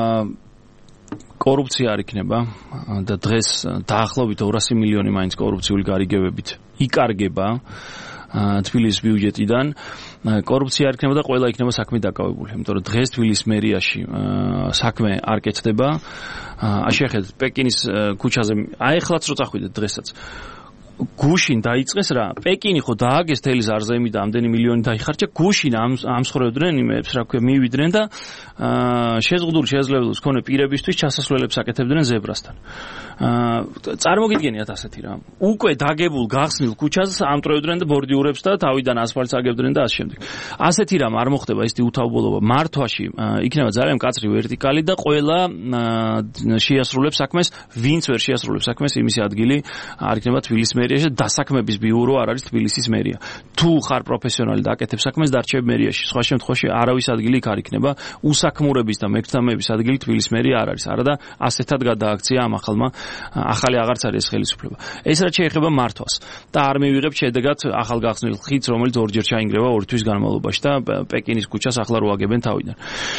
კორუფცია არ იქნება და დღეს დაახლოებით 200 მილიონი მაინც კორუფციული გარიგებებით იკარგება თბილისის ბიუჯეტიდან. კორუფცია არ იქნება და ყველა იქნება საქმე დაკავებული. იმიტომ რომ დღეს თბილისის მერიაში საქმე არ კეთდება. შეხედეთ პეკინის ქუჩაზე, აი ახლაც რო წახვიდეთ დღესაც. გუშინ დაიწყეს რა, პეკინი ხო დააგეს თელი ზარზემი და ამდენი მილიონი დაიხარჯა, გუშინ ამსხრევდნენ იმებს, რა ქვია, მივიდნენ და შეზღუდული შესაძლებლობის მქონე პირებისთვის ჩასასვლელებს აკეთებდნენ ზებრასთან. წარმოგიდგენიათ ასეთი რამ. უკვე დაგებულ გახსნილ ქუჩას ამტრევდნენ და ბორდიურებს და თავიდან ასფალტს აგებდნენ და ასე შემდეგ. ასეთი რამ არ მოხდება, ისეთი უთავბოლოება. მართვაში იქნება ძალიან მკაცრი ვერტიკალი და ყველა შეასრულებს საქმეს, ვინც ვერ შეასრულებს საქმეს, იმის ადგილი არ იქნება თბილისის მერიაში და დასაქმების ბიურო არ არის თბილისის მერია. თუ ხარ პროფესიონალი და აკეთებ საქმეს, დარჩები მერიაში. სხვა შემთხვევაში არავის ადგილი იქ არ იქნება. უსაქმურების და მეკრთამეების ადგილი თბილისის მერია არ არის. არა და ასეთად გადააქცია ამ ახალი აღარც არის ხელისუფლება. ეს რაც შეეხება მართვას და არ მივიღებ შედეგად ახალგახსნილ ხიდს, რომელიც ორჯერ ჩაინგრევა 2 თვის განმავლობაში და პეკინის ქუჩას ახლა რო აგებენ თავიდან.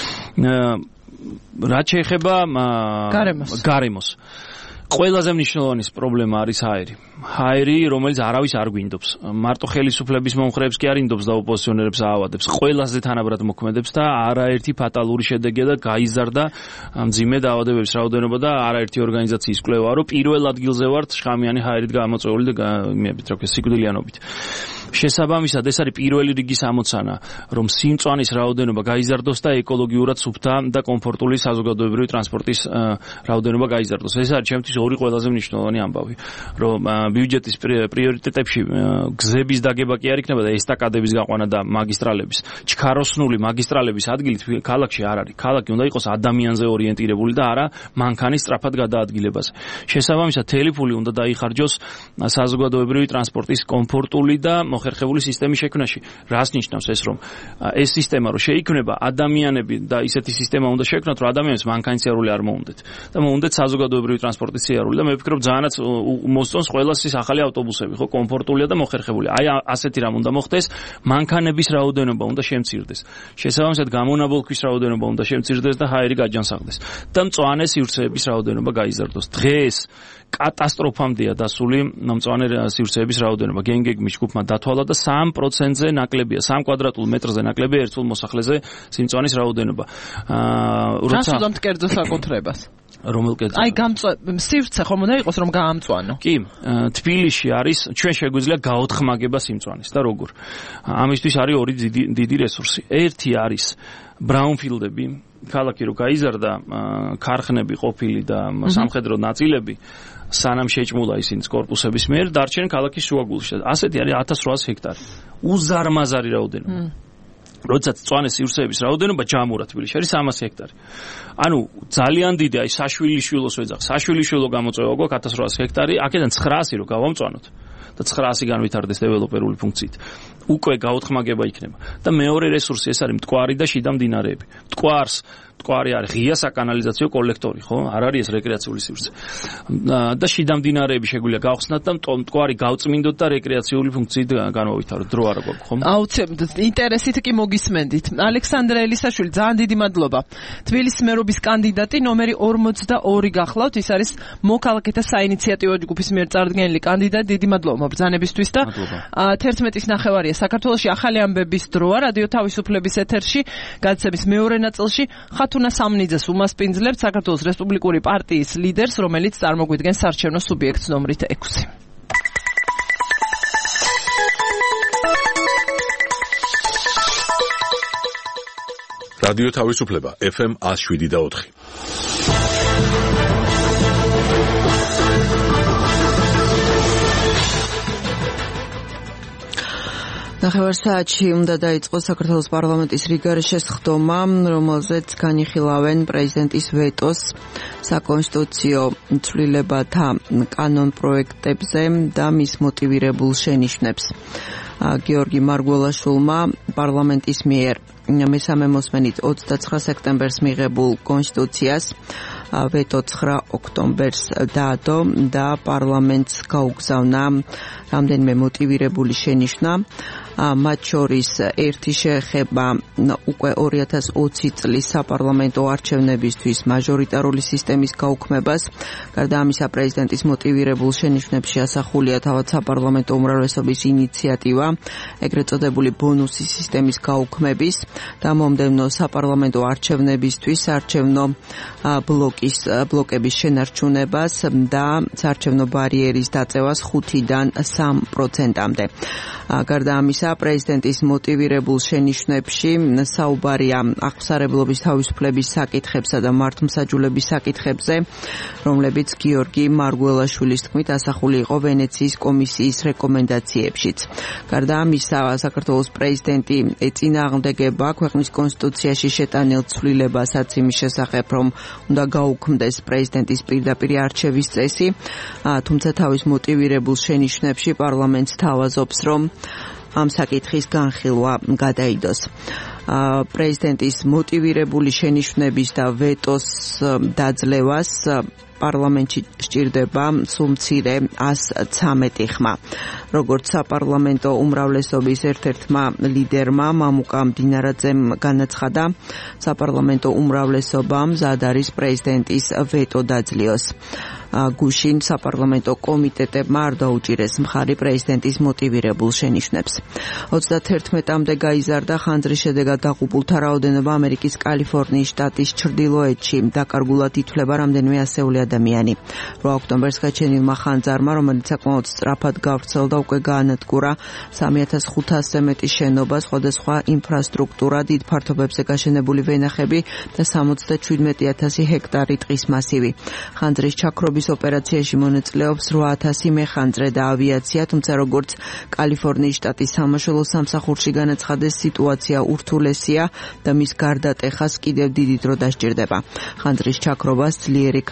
რაც შეეხება გარემოს. ყველაზე მნიშვნელოვანი პრობლემა არის ჰაერი. ჰაერი, რომელიც არავის არ გვინდობს. მარტო ხელისუფლების მომხრეებს კი არ ინდობს და ოპოზიციონერებს აავადებს. ყველაზე თანაბრად მოქმედებს და არაერთი ფატალური შედეგია და გაიზარდა მძიმე დაავადებების რაოდენობა და არაერთი ორგანიზაციის კვლევა, რომ პირველ ადგილზე ვართ შხამიანი ჰაერით გამოწვეული და იმებით, რა ქვია, სიკვდილიანობით. შესაბამისად, ეს არის პირველი რიგის ამოცანა, რომ სიმწვანის რაოდენობა გაიზარდოს და ეკოლოგიურად სუფთა და კომფორტული საზოგადოებრივი ტრანსპორტის რაოდენობა გაიზარდოს. ეს არის ჩემთვის ორი ყველაზე მნიშვნელოვანი ამბავი, რომ ბიუჯეტის პრიორიტეტებში გზების დაგება კი არ იქნება და ესტაკადების გაყვანა და მაგისტრალების, ჩქაროსნული მაგისტრალების ადგილი ქალაქში არ არის. ქალაქი უნდა იყოს ადამიანზე ორიენტირებული და არა მანქანის სწრაფად გადაადგილებაზე. შესაბამისად, თელი ფული უნდა დაიხარჯოს საზოგადოებრივი ტრანსპორტის კომფორტული და მოხერხებული სისტემის შექმნაში. რას ნიშნავს ეს, რომ ეს სისტემა რო შეიქმნება, ადამიანები და ისეთი სისტემა უნდა შექმნათ, რომ ადამიანებს მანქანის სიარული არ მოუნდეთ და მოუნდეთ საზოგადოებრივი ტრანსპორტის სიარული და მე ვფიქრობ ძალიანაც მოსწონს ყველას ის ახალი ავტობუსები, ხო, კომფორტულია და მოხერხებული. აი ასეთი რამ უნდა მოხდეს, მანქანების რაოდენობა უნდა შემცირდეს. შესაბამისად გამონაბოლქვის რაოდენობა უნდა შემცირდეს და ჰაერი გაჯანსაღდეს და მწვანე სივრცეების რაოდენობა გაიზარდოს. დღეს კატასტროფამდეა დასული მწვანე სივრცეების რაოდენობა. გენგეგმის ჯგუფმა დათვალა და 3%-ზე ნაკლებია, 3 კვადრატულ მეტრზე ნაკლებია ერთულ მოსახლეზე სიმწვანის რაოდენობა. რას უდამთ კერძო საკუთრებას? რომელ კერძო? აი სივრცე ხომ უნდა იყოს რომ გაამწვანო. კი, თბილისში არის ჩვენ შეგვიძლია გაოთხმაგება სიმწვანის და როგორ? ამისთვის არის ორი დიდი რესურსი. ერთი არის ბრაუნფილდები, ქალაქი რო გაიზარდა, ქარხნები ყოფილი და სამხედრო ნაწილები სანამ შეჭმულა ისინი კორპუსების მიერ, დარჩენ ქალაქის შუაგულში. ასეთი არის 1800 ჰექტარი. უზარმაზარი რაოდენობა. როდესაც მწვანე სივრცეების რაოდენობა ჯამურად თბილისში არის 300 ჰექტარი. ანუ ძალიან დიდი, აი საშვილიშვილოს ვეძახ, საშვილიშვილო გამოწვევა გვაქვს 1800 ჰექტარი, აქედან 900 რო გავამწვანოთ და 900 განვითარდეს დეველოპერული ფუნქციით. უკვე გაოთხმაგება იქნება. და მეორე რესურსი ეს არის მტკვარი და შიდა მდინარეები. მტკვარი არის ღია საკანალიზაციო კოლექტორი, ხო? არ არის ეს რეკრეაციული სივრცე. და შიდა მდინარეები შეგვიძლია გავხსნათ და მტკვარი გავწმინდოთ და რეკრეაციული ფუნქციით განვავითაროთ. დრო არ გვაქვს, ხო? აუცილებლად ინტერესით კი მოგისმენდით. ალექსანდრე ელისაშვილი, ძალიან დიდი მადლობა. თბილისის მერობის კანდიდატი ნომერი 42 გახლავთ. ის არის მოქალაქეთა საინიციატივო ჯგუფის მიერ წარდგენილი კანდიდატი. დიდი მადლობა მობრძანებისთვის და 11:09 საქართველოში ახალი ამბების დროა რადიო თავისუფლების ეთერში გადაცემის მეორე ნაწილში ხათუნა სამნიძეს უმასპინძლებთ საქართველოს რესპუბლიკური პარტიის ლიდერს, რომელიც წარმოგვიდგენს საარჩევნო სუბიექტს ნომრით 6. რადიო თავისუფლება FM 107.4. ნახევარ საათში უნდა დაიწყოს საქართველოს პარლამენტის რიგარი შესხდომა, რომელზეც განიხილავენ პრეზიდენტის ვეტოს საკონსტიტუციო ცვლილებათა კანონ პროექტებზე და მის მოტივირებულ შენიშვნებს. გიორგი მარგველაშვილმა პარლამენტის მიერ მესამე მოსმენით 29 სექტემბერს მიღებულ კონსტიტუციას ვეტო 9 ოქტომბერს დაადო და პარლამენტს გაუგზავნა რამდენიმე მოტივირებული შენიშვნა. მათ შორის ერთი შეეხება უკვე 2020 წლის საპარლამენტო არჩევნებისთვის მაჟორიტარული სისტემის გაუქმებას. გარდა ამისა, პრეზიდენტის მოტივირებულ შენიშვნებში ასახულია თავად საპარლამენტო უმრავლესობის ინიციატივა, ეგრეთ წოდებული ბონუსის სისტემის გაუქმების და მომდევნო საპარლამენტო არჩევნებისთვის საარჩევნო ბლოკების შენარჩუნებას და საარჩევნო ბარიერის დაწევას 5-დან 3%-მდე. გარდა ამისა, პრეზიდენტის მოტივირებულ შენიშვნებში საუბარია აღსარებლობის თავისუფლების საკითხებსა და მართლმსაჯულების საკითხებზე, რომლებიც გიორგი მარგველაშვილის თქმით ასახული იყო ვენეციის კომისიის რეკომენდაციებშიც. გარდა ამისა, საქართველოს პრეზიდენტი ეწინააღმდეგება ქვეყნის კონსტიტუციაში შეტანილ ცვლილებას იმის შესახებ, რომ უნდა გაუქმდეს პრეზიდენტის პირდაპირ არჩევის წესი, თუმცა თავის მოტივირებულ შენიშვნებში პარლამენტს თავაზობს, რომ ამ საკითხის განხილვა გადაიდოს. პრეზიდენტის მოტივირებული შენიშვნების და ვეტოს დაძლევას პარლამენტში სჭირდება სულ მცირე 113 ხმა. როგორც საპარლამენტო უმრავლესობის ერთ-ერთმა ლიდერმა მამუკა მდინარაძემ განაცხადა, საპარლამენტო უმრავლესობამ მზად არის პრეზიდენტის ვეტო დაძლიოს. გუშინ საპარლამენტო კომიტეტებმა არ დაუჭირეს მხარი პრეზიდენტის მოტივირებულ შენიშვნებს. 31-მდე გაიზარდა ხანძრის შედეგად დაღუპულთა რაოდენობა ამერიკის კალიფორნიის შტატის ჩრდილოეთში. დაკარგულად ითვლება რამდენიმე ასეული ადამიანი. 8 ოქტომბერს გაჩენილმა ხანძარმა, რომელიც საკმაოდ სწრაფად გავრცელდა, უკვე გაანადგურა 3500-ზე მეტი შენობა, სხვადასხვა ინფრასტრუქტურა, დიდ ფართობებზე გაშენებული ვენახები და 77000 ჰექტარი ტყის მასივი. ხანძრის ჩაქრობის ოპერაციაში მონაწილეობს 8000 მეხანძრე და ავიაცია, თუმცა როგორც კალიფორნიის შტატის სამაშველო სამსახურში განაცხადეს, სიტუაცია ურთულესია და მის გარდატეხას კიდევ დიდი დრო დასჭირდება. ხანძრის ჩაქრობას ძლიერი ქარი აფერხებს.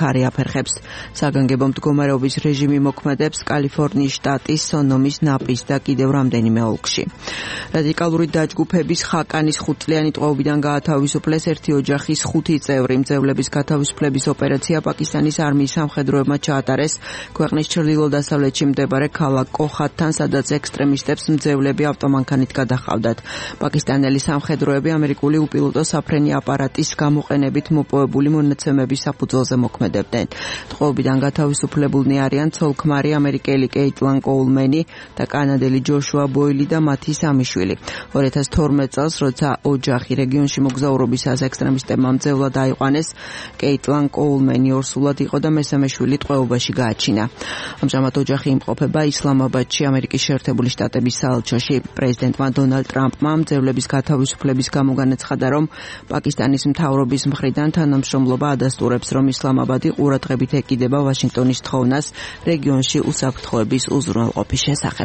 აკითხებს. საგანგებო მდგომარეობის რეჟიმი მოქმედებს კალიფორნიის შტატის სონომის ნაპის და კიდევ რამდენიმე ოლქში. რადიკალური დაჯგუფების ხაკანის 5 წლიანი ტყვეობიდან გაათავისუფლეს ერთი ოჯახის 5 წევრი. მძევლების გათავისუფლების ოპერაცია პაკისტანის არმიის სამხედროებმა ჩაატარეს ქვეყნის ჩრდილო-დასავლეთში მდებარე ქალაქ კოხატთან, სადაც ექსტრემისტებს მძევლები ავტომანქანით გადაჰყავდათ. პაკისტანელი სამხედროები ამერიკული უპილოტო საფრენი აპარატის გამოყენებით მოპოვებული მონაცემების საფუძველზე მოქმედებდნენ. ტყვეობიდან გათავისუფლებულნი არიან ცოლ-ქმარი ამერიკელი კეიტლან კოულმენი და კანადელი ჯოშუა ბოილი და მათი სამიშვილი. 2012 წელს, როცა ოჯახი რეგიონში მოგზაურობისას ექსტრემისტებმა მძევლად აიყვანეს, კეიტლან კოულმენი ორსულად იყო და მესამე შვილი ტყვეობაში გააჩინა. ამჟამად ოჯახი იმყოფება ისლამაბადში, ამერიკის შეერთებული შტატების საელჩოში. პრეზიდენტმა დონალდ ტრამპმა მძევლების გათავისუფლების გამო განაცხადა, რომ პაკისტანის მთავრობის მხრიდან თანამშრომლობა ადასტურებს, რომ ისლამაბადი ყურადღებით ეკიდება ვაშინგტონის თხოვნას რეგიონში უსაფრთხოების უზრუნველყოფის შესახებ.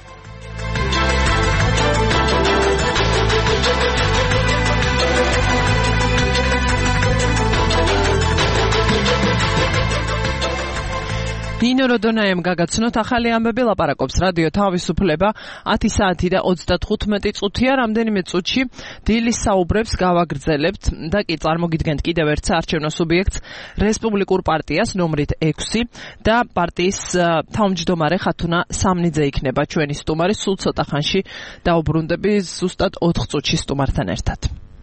ნინო როდონაემ გაგაცნოთ ახალი ამბები, ლაპარაკობს რადიო თავისუფლება. 10 საათი და 35 წუთია, რამდენიმე წუთში დილის საუბრებს გავაგრძელებთ და კი წარმოგიდგენთ კიდევ ერთ საარჩევნო სუბიექტს, რესპუბლიკურ პარტიას ნომრით 6 და პარტიის თავმჯდომარე ხათუნა სამნიძე იქნება ჩვენი სტუმარი. სულ ცოტა ხანში დაუბრუნდები ზუსტად 4 წუთში სტუმართან ერთად.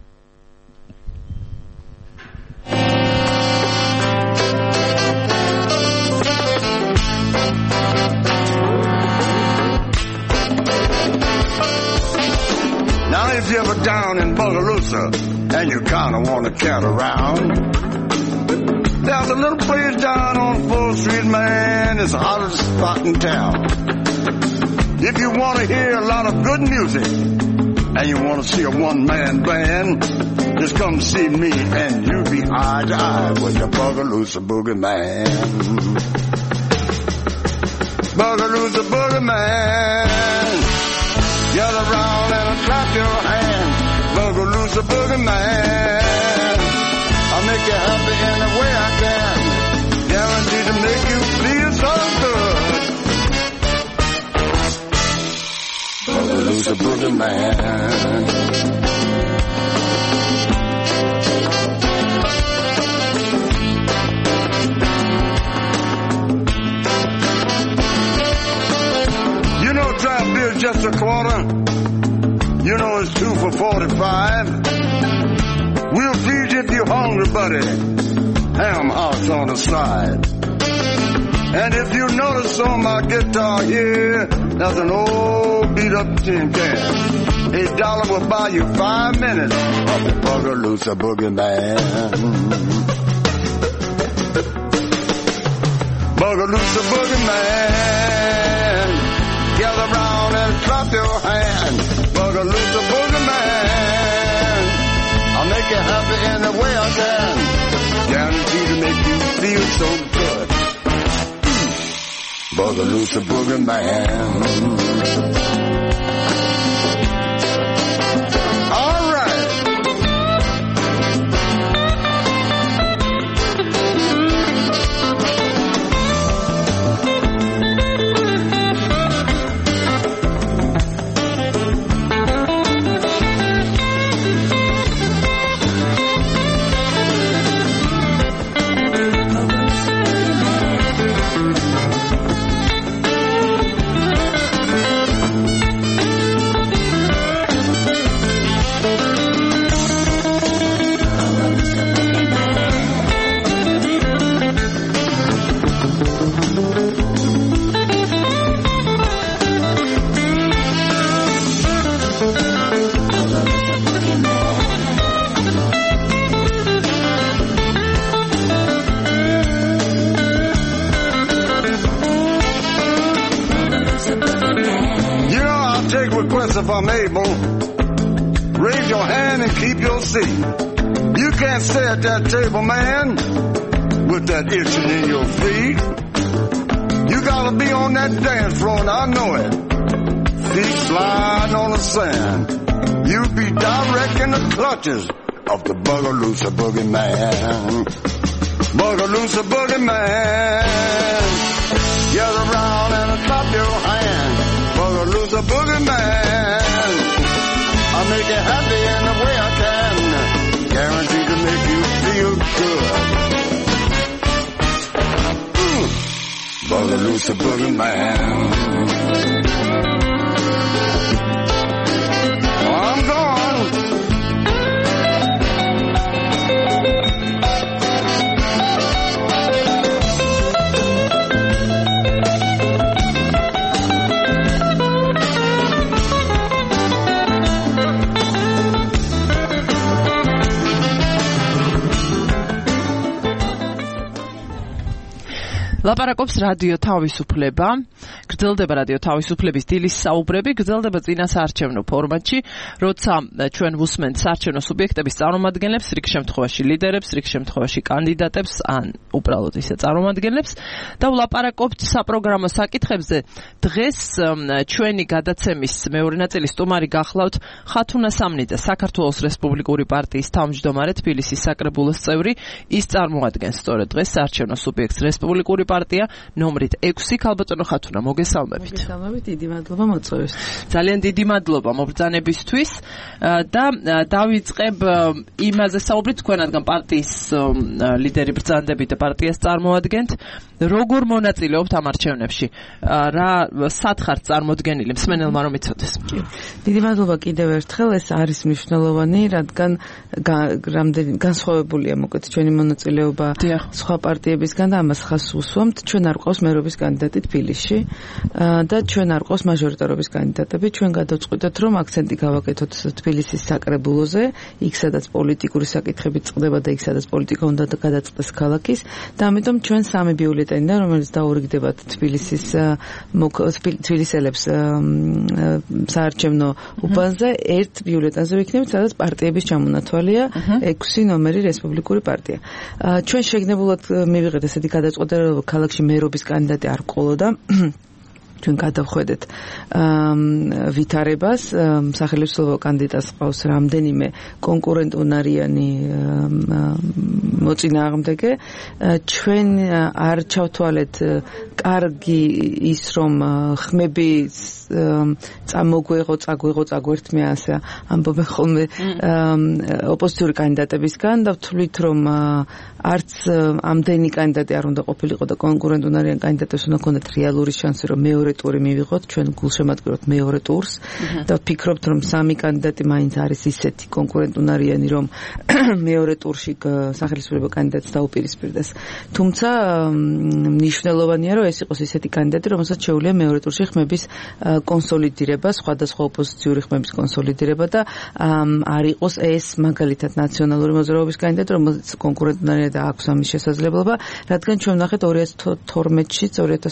If you're ever down in Bogalusa and you kind of want to cat around, there's a little place down on 4th Street, man, it's the hottest spot in town. If you want to hear a lot of good music and you want to see a one-man band, just come see me and you'll be eye to eye with the Bogalusa Boogie Man. Bogalusa Boogie Man, gather round and clap your hands. Bogalusa Boogie Man, I'll make you happy any way I can. Guaranteed to make you feel so good. Bogalusa Boogie Man. You know draft beer's just a quarter. You know it's 2 for $45. We'll feed you if you're hungry, buddy. Ham house on the side. And if you notice on my guitar here, there's an old beat-up tin can. $8 will buy you 5 minutes of the Bogalusa Boogie Man. Bogalusa Boogie Man, gather round and clap your hands. Bogalusa Boogie Man, I'll make you happy any way I can. Guaranteed to make you feel so good. Bogalusa Boogie Man. All right. If I'm able, raise your hand and keep your seat. You can't stay at that table, man, with that itching in your feet. You gotta be on that dance floor, and I know it. Feet sliding on the sand. You be direct in the clutches of the Bogalusa Boogie Man. Boogaloosa boogie man. Gather round and clap your hands. Boogaloosa boogie man. I'll make you happy in the way I can. Guaranteed to make you feel good. Boogaloosa boogie man. I'm gone. ლაპარაკობს რადიო თავისუფლება. გრძელდება რადიო თავისუფლების დილის საუბრები, გრძელდება წინა საარჩევნო ფორმატში, როცა ჩვენ ვუსმენთ საარჩევნო სუბიექტების წარმომადგენლებს, რიგ შემთხვევაში ლიდერებს, რიგ შემთხვევაში კანდიდატებს, ან უბრალოდ ისე წარმომადგენლებს და ვლაპარაკობთ საპროგრამო საკითხებზე. დღეს ჩვენი გადაცემის მეორე ნაწილის სტუმარი გახლავთ ხათუნა სამნიძე, საქართველოს რესპუბლიკური პარტიის თავმჯდომარე, თბილისის საკრებულოს წევრი. ის წარმოადგენს სწორედ დღეს საარჩევნო სუბიექტს რესპუბლიკური პარტია ნომრით 6. ქალბატონო ხათუნა, მოგესალმებით. მოგესალმებით, დიდი მადლობა მოწვევით. ძალიან დიდი მადლობა მობრძანებისთვის და დავიწყებ იმაზე საუბრით, თქვენ რადგან პარტიის ლიდერი ბრძანდებით და პარტიას წარმოადგენთ, როგორ მონაწილეობთ ამ არჩევნებში? რა სათხარს წარმოდგენილი მსმენელმა რომ იცოდეს? დიდი მადლობა კიდევ ერთხელ, ეს არის მნიშვნელოვანი, რადგან რამდენი განსხვავებულია მოკლედ ჩვენი მონაწილეობა სხვა პარტიებისგან და ამას ხაზს უსვამთ. ჩვენ არ ყავს მერობის კანდიდატი თბილისში და ჩვენ არ ყავს მაჟორიტარობის კანდიდატები. ჩვენ გადავწყვიტეთ, რომ აქცენტი გავაკეთოთ თბილისის საკრებულოზე, იქ სადაც პოლიტიკური საკითხები წყდება და იქ სადაც პოლიტიკა უნდა გადაწყდეს ქალაქის და ამიტომ ჩვენ სამი ბიულეტენიდან, რომელიც დაურიგდებათ თბილისელებს საარჩევნო უბანზე, ერთ ბიულეტენზე ვიქნებით, სადაც პარტიების ჩამონათვალია 6 ნომერი რესპუბლიკური პარტია. ჩვენ შეგნებულად მივიღეთ ესეთი გადაწყვეტა, რომ ქალაქში მერობის კანდიდატი არ ყოლოდა. ჩვენ გადავხვედეთ ვითარებას, სახელმწიფო კანდიდატს ყავს რამდენიმე კონკურენტუნარიანი მოწინააღმდეგე. ჩვენ არ ჩავთვალეთ კარგი ის, რომ ხმები წაგვერთმე ასე ამბობენ ხოლმე ოპოზიციური კანდიდატებისგან და ვთვლით, რომ არც ამდენი კანდიდატი არ უნდა ყოფილიყო და კონკურენტუნარიან კანდიდატებს უნდა ჰქონდათ რეალური შანსი, რომ მეორე ტური მივიღოთ, ჩვენ გულშემატკივრობთ მეორე ტურს და ვფიქრობთ, რომ სამი კანდიდატი მაინც არის ისეთი კონკურენტუნარიანი, რომ მეორე ტურში სახელმწიფო კანდიდატს დაუპირისპირდეს. თუმცა მნიშვნელოვანია, რომ ეს იყოს ისეთი კანდიდატი, რომელსაც შეუძლია მეორე ტურში ხმების კონსოლიდირება, სხვადასხვა ოპოზიციური ხმების კონსოლიდირება და არ იყოს ეს მაგალითად ნაციონალური მოძრაობის კანდიდატი, რომელსაც კონკურენტუნარია და აქვს ამის შესაძლებლობა, რადგან ჩვენ ვნახეთ 2012-ში,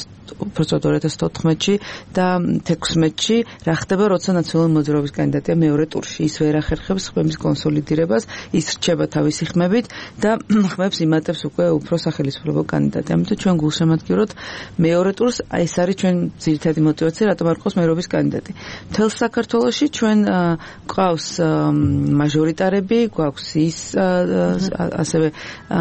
2014-ში და 2016-ში რა ხდება, როცა ნაციონალური მოძრაობის კანდიდატია მეორე ტურში. ის ვერ ახერხებს ხმების კონსოლიდირებას, ის რჩება თავისი ხმებით და ხმებს იმატებს უკვე უფრო სახელმწიფო კანდიდატი. ამიტომ ჩვენ გულშემატკივრობთ მეორე ტურს, ეს არის ჩვენ ძირითადი мотиваცია, რატომ არ ყავს მერობის კანდიდატი. მთელ საქართველოში ჩვენ გვყავს მაჟორიტარები, გვაქვს ის ასევე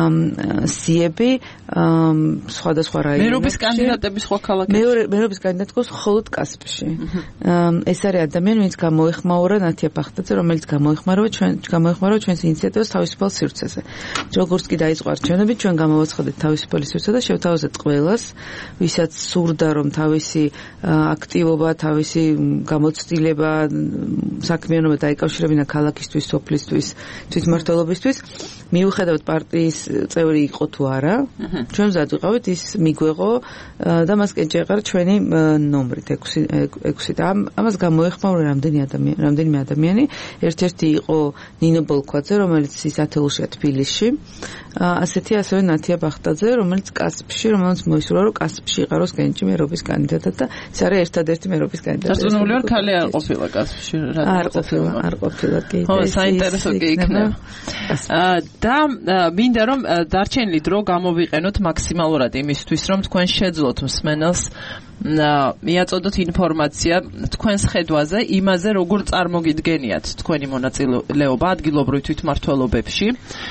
სიები სხვადასხვა რაიონებში. მერობის კანდიდატები სხვა ქალაქებში. მერობის კანდიდატი ყავს მხოლოდ კასპში. ეს არის ადამიანი, ვინც გამოეხმაურა ნათია ბახტაძე, რომელიც გამოეხმაურა ჩვენს ინიციატივას თავისუფალ სივრცეზე. როგორც კი დაიწყო არჩევნები, ჩვენ გამოვაცხადეთ თავისუფალი სივრცე და შევთავაზეთ ყველას, ვისაც სურდა, რომ თავისი აქტივობა, თავისი გამოცდილება, საქმიანობა დაიკავშირებინა ქალაქისთვის, სოფლისთვის, თვითმმართველობისთვის, მიუხედავად პარტიის წევრი იყო თუ არა, ჩვენ მზად ვიყავით ის მიგვეღო და მას კენჭეყარ ჩვენი ნომრით 6 და ამას გამოეხმაურა რამდენიმე ადამიანი. ერთ-ერთი იყო ნინო ბოლქვაძე, რომელიც ის ათეულშია თბილისში. ასეთია ასევე ნათია ბახტაძე, რომელიც კასპში, რომელიც მოისურვა, რომ კასპში იყაროს კენჭი მერობის კანდიდატად და ეს არის ერთადერთი მერობის კანდიდატი. დარწმუნებული ვარ, ქალი არ ყოფილა კასპში. არ ყოფილა კი. ხო, საინტერესო კი იქნება. და მინდა რომ დარჩენილი დრო გამოვიყენოთ მაქსიმალურად იმისთვის, რომ თქვენ შეძლოთ მსმენელს მიაწოდოთ ინფორმაცია თქვენს ხედვაზე იმაზე, როგორ წარმოგიდგენიათ თქვენი მონაწილეობა ადგილობრივ თვითმმართველობებში,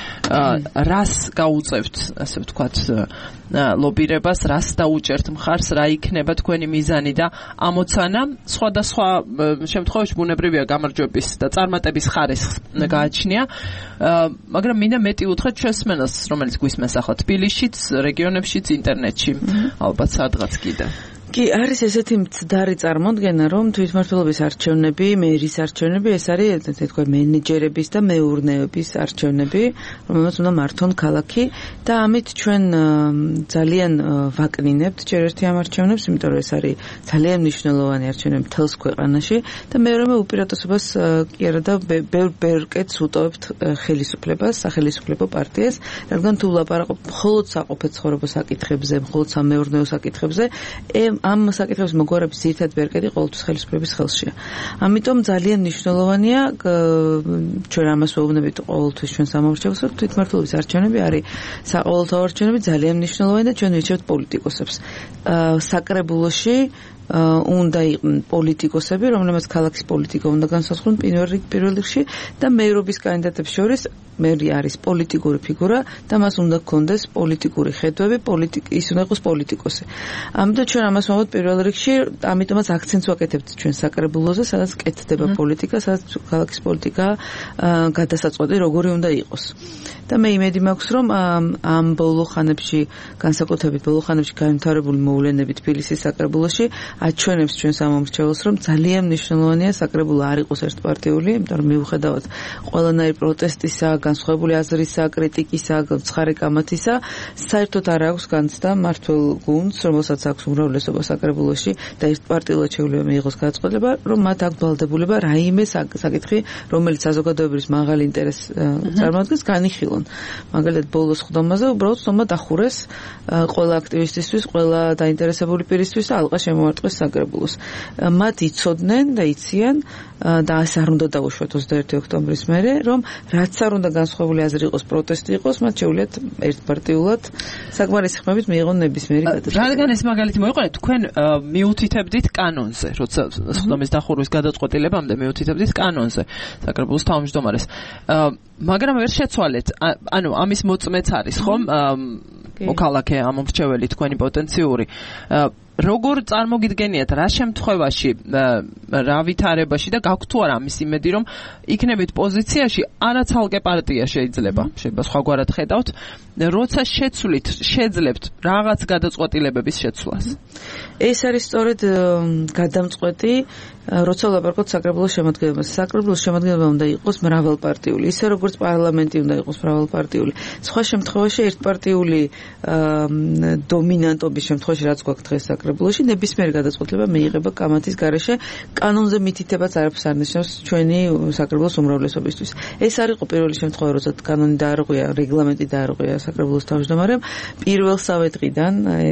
რას გაუწევთ, ასე ვთქვათ, ლობირებას, რას დაუჭერთ მხარს, რა იქნება თქვენი მიზანი და ამოცანა, სხვადასხვა შემთხვევაში ბუნებრივია გამარჯვების და წარმატების ხარისხს გააჩნია, მაგრამ მინდა მეტი უთხრათ ჩვენს მსმენელს, რომელიც გვისმენს ახლა თბილისშიც, რეგიონებშიც, ინტერნეტში, ალბათ სადღაც კიდე. კი, არის ესეთი მცდარი წარმოდგენა, რომ თვითმმართველობის არჩევნები, მერის არჩევნები, ეს არის თქვა მენეჯერების და მეურნეობის არჩევნები, რომელსაც უნდა მართონ ქალაქი და ამით ჩვენ ძალიან ვაკნინებთ ჯერ ერთი ამ არჩევნებს, იმიტომ რომ ეს არის ძალიან მნიშვნელოვანი არჩევნები მთელს ქვეყანაში და მეორე უპირატესობას კი არა და ბევრ კეთს უტოვებთ ხელისუფლებას, სახელისუფლებო პარტიას, რადგან თუ ვლაპარაკობთ მხოლოდ საყოფე ცხოვრების საკითხებზე, მხოლოდ სამეურნეო საკითხებზე, ამ საკითხების მოგვარების ძირითადი ბერკეტი ყოველთვის ხელისუფლების ხელშია. ამიტომ ძალიან მნიშვნელოვანია ჩვენ ამას ვეუბნებით ყოველთვის ჩვენ სამომრჩეველს, რომ თვითმმართველობის არჩევნები არის საყოველთაო არჩევნები, ძალიან მნიშვნელოვანი და ჩვენ ვირჩევთ პოლიტიკოსებს. საკრებულოში უნდა იყვნენ პოლიტიკოსები, რომლებიც ქალაქის პოლიტიკა უნდა განსაზღვრონ პირველ რიგში და მეურობის კანდიდატებს შორის მერი არის პოლიტიკური ფიგურა და მას უნდა გქონდეს პოლიტიკური ხედვები, ის უნდა იყოს პოლიტიკოსი. ამიტომ ჩვენ ამას ვამბობთ პირველ რიგში, ამიტომაც აქცენტს ვაკეთებთ ჩვენ საკრებულოზე, სადაც კეთდება პოლიტიკა, სადაც ქალაქის პოლიტიკა გადასაწყვეტი როგორი უნდა იყოს. და მე იმედი მაქვს, რომ ამ ბოლო ხანებში, განსაკუთრებით ბოლო ხანებში განვითარებული მოვლენები თბილისის საკრებულოში აჩვენებს ჩვენ სამომრჩეველს, რომ ძალიან მნიშვნელოვანია საკრებულო არ იყოს ერთპარტიული, იმიტომ რომ მიუხედავად ყველანაირი პროტესტისა, განსხვავებული აზრისა, კრიტიკისა, ცხარე კამათისა, საერთოდ არ აქვს განცდა მართველ გუნდს, რომელსაც აქვს უმრავლესობა საკრებულოში და ერთპარტიულად შეუძლია მიიღოს გადაწყვეტილება, რომ მათ აქვს ვალდებულება რაიმე საკითხი, რომელიც საზოგადოების მაღალ ინტერესს წარმოადგენს, განიხილონ. მაგალითად ბოლოს ხდომაზე უბრალოდ ხდომა დახურეს ყველა აქტივისტისთვის, ყველა დაინტერესებული პირისთვის და ალყა შემოარტყეს საკრებულოს. მათ იცოდნენ და იციან და ეს არ უნდა დაუშვათ 21 ოქტომბრის მერე, რომ რაც არ უნდა განსხვავებული აზრი იყოს, პროტესტი იყოს, მათ შეუძლიათ ერთპარტიულად საკმარისი ხმებით მიიღონ ნებისმიერი გადაწყვეტილება. რადგან ეს მაგალითი მოიყვანეთ, თქვენ მიუთითებდით კანონზე, როცა ხდომის დახურვის გადაწყვეტილებამდე მიუთითებდით კანონზე საკრებულოს თავმჯდომარეს. მაგრამ ვერ შეცვალეთ, ანუ ამის მოწმეც არის, ხომ? მოქალაქე ამომრჩეველი თქვენი პოტენციური როგორ წარმოგიდგენიათ რა შემთხვევაში რა ვითარებაში და გაქვთ თუ არა ამის იმედი რომ იქნებით პოზიციაში არაცალკე პარტია შეიძლება სხვაგვარად ხედავთ როცა შეცვლით შეძლებთ რაღაც გადაწყვეტილებების შეცვლას ეს არის სწორედ გადამწყვეტი როცა ვლაპარაკობთ საკრებულოს შემადგენლობაზე საკრებულოს შემადგენლობა უნდა იყოს მრავალპარტიული ისე როგორც პარლამენტი უნდა იყოს მრავალპარტიული სხვა შემთხვევაში ერთპარტიული დომინანტობის შემთხვევაში რაც გვაქვს დღეს საკრებულოში ნებისმიერი გადაწყვეტილება მიიღება კამათის გარეშე კანონზე მითითებაც არაფერს არ ნიშნავს ჩვენი საკრებულოს უმრავლესობისთვის ეს არ იყო პირველი შემთხვევა როცა კანონი დაარღვია რეგლამენტი დაარღვია საკრებულოს თავმჯდომარემ პირველსავე დღიდან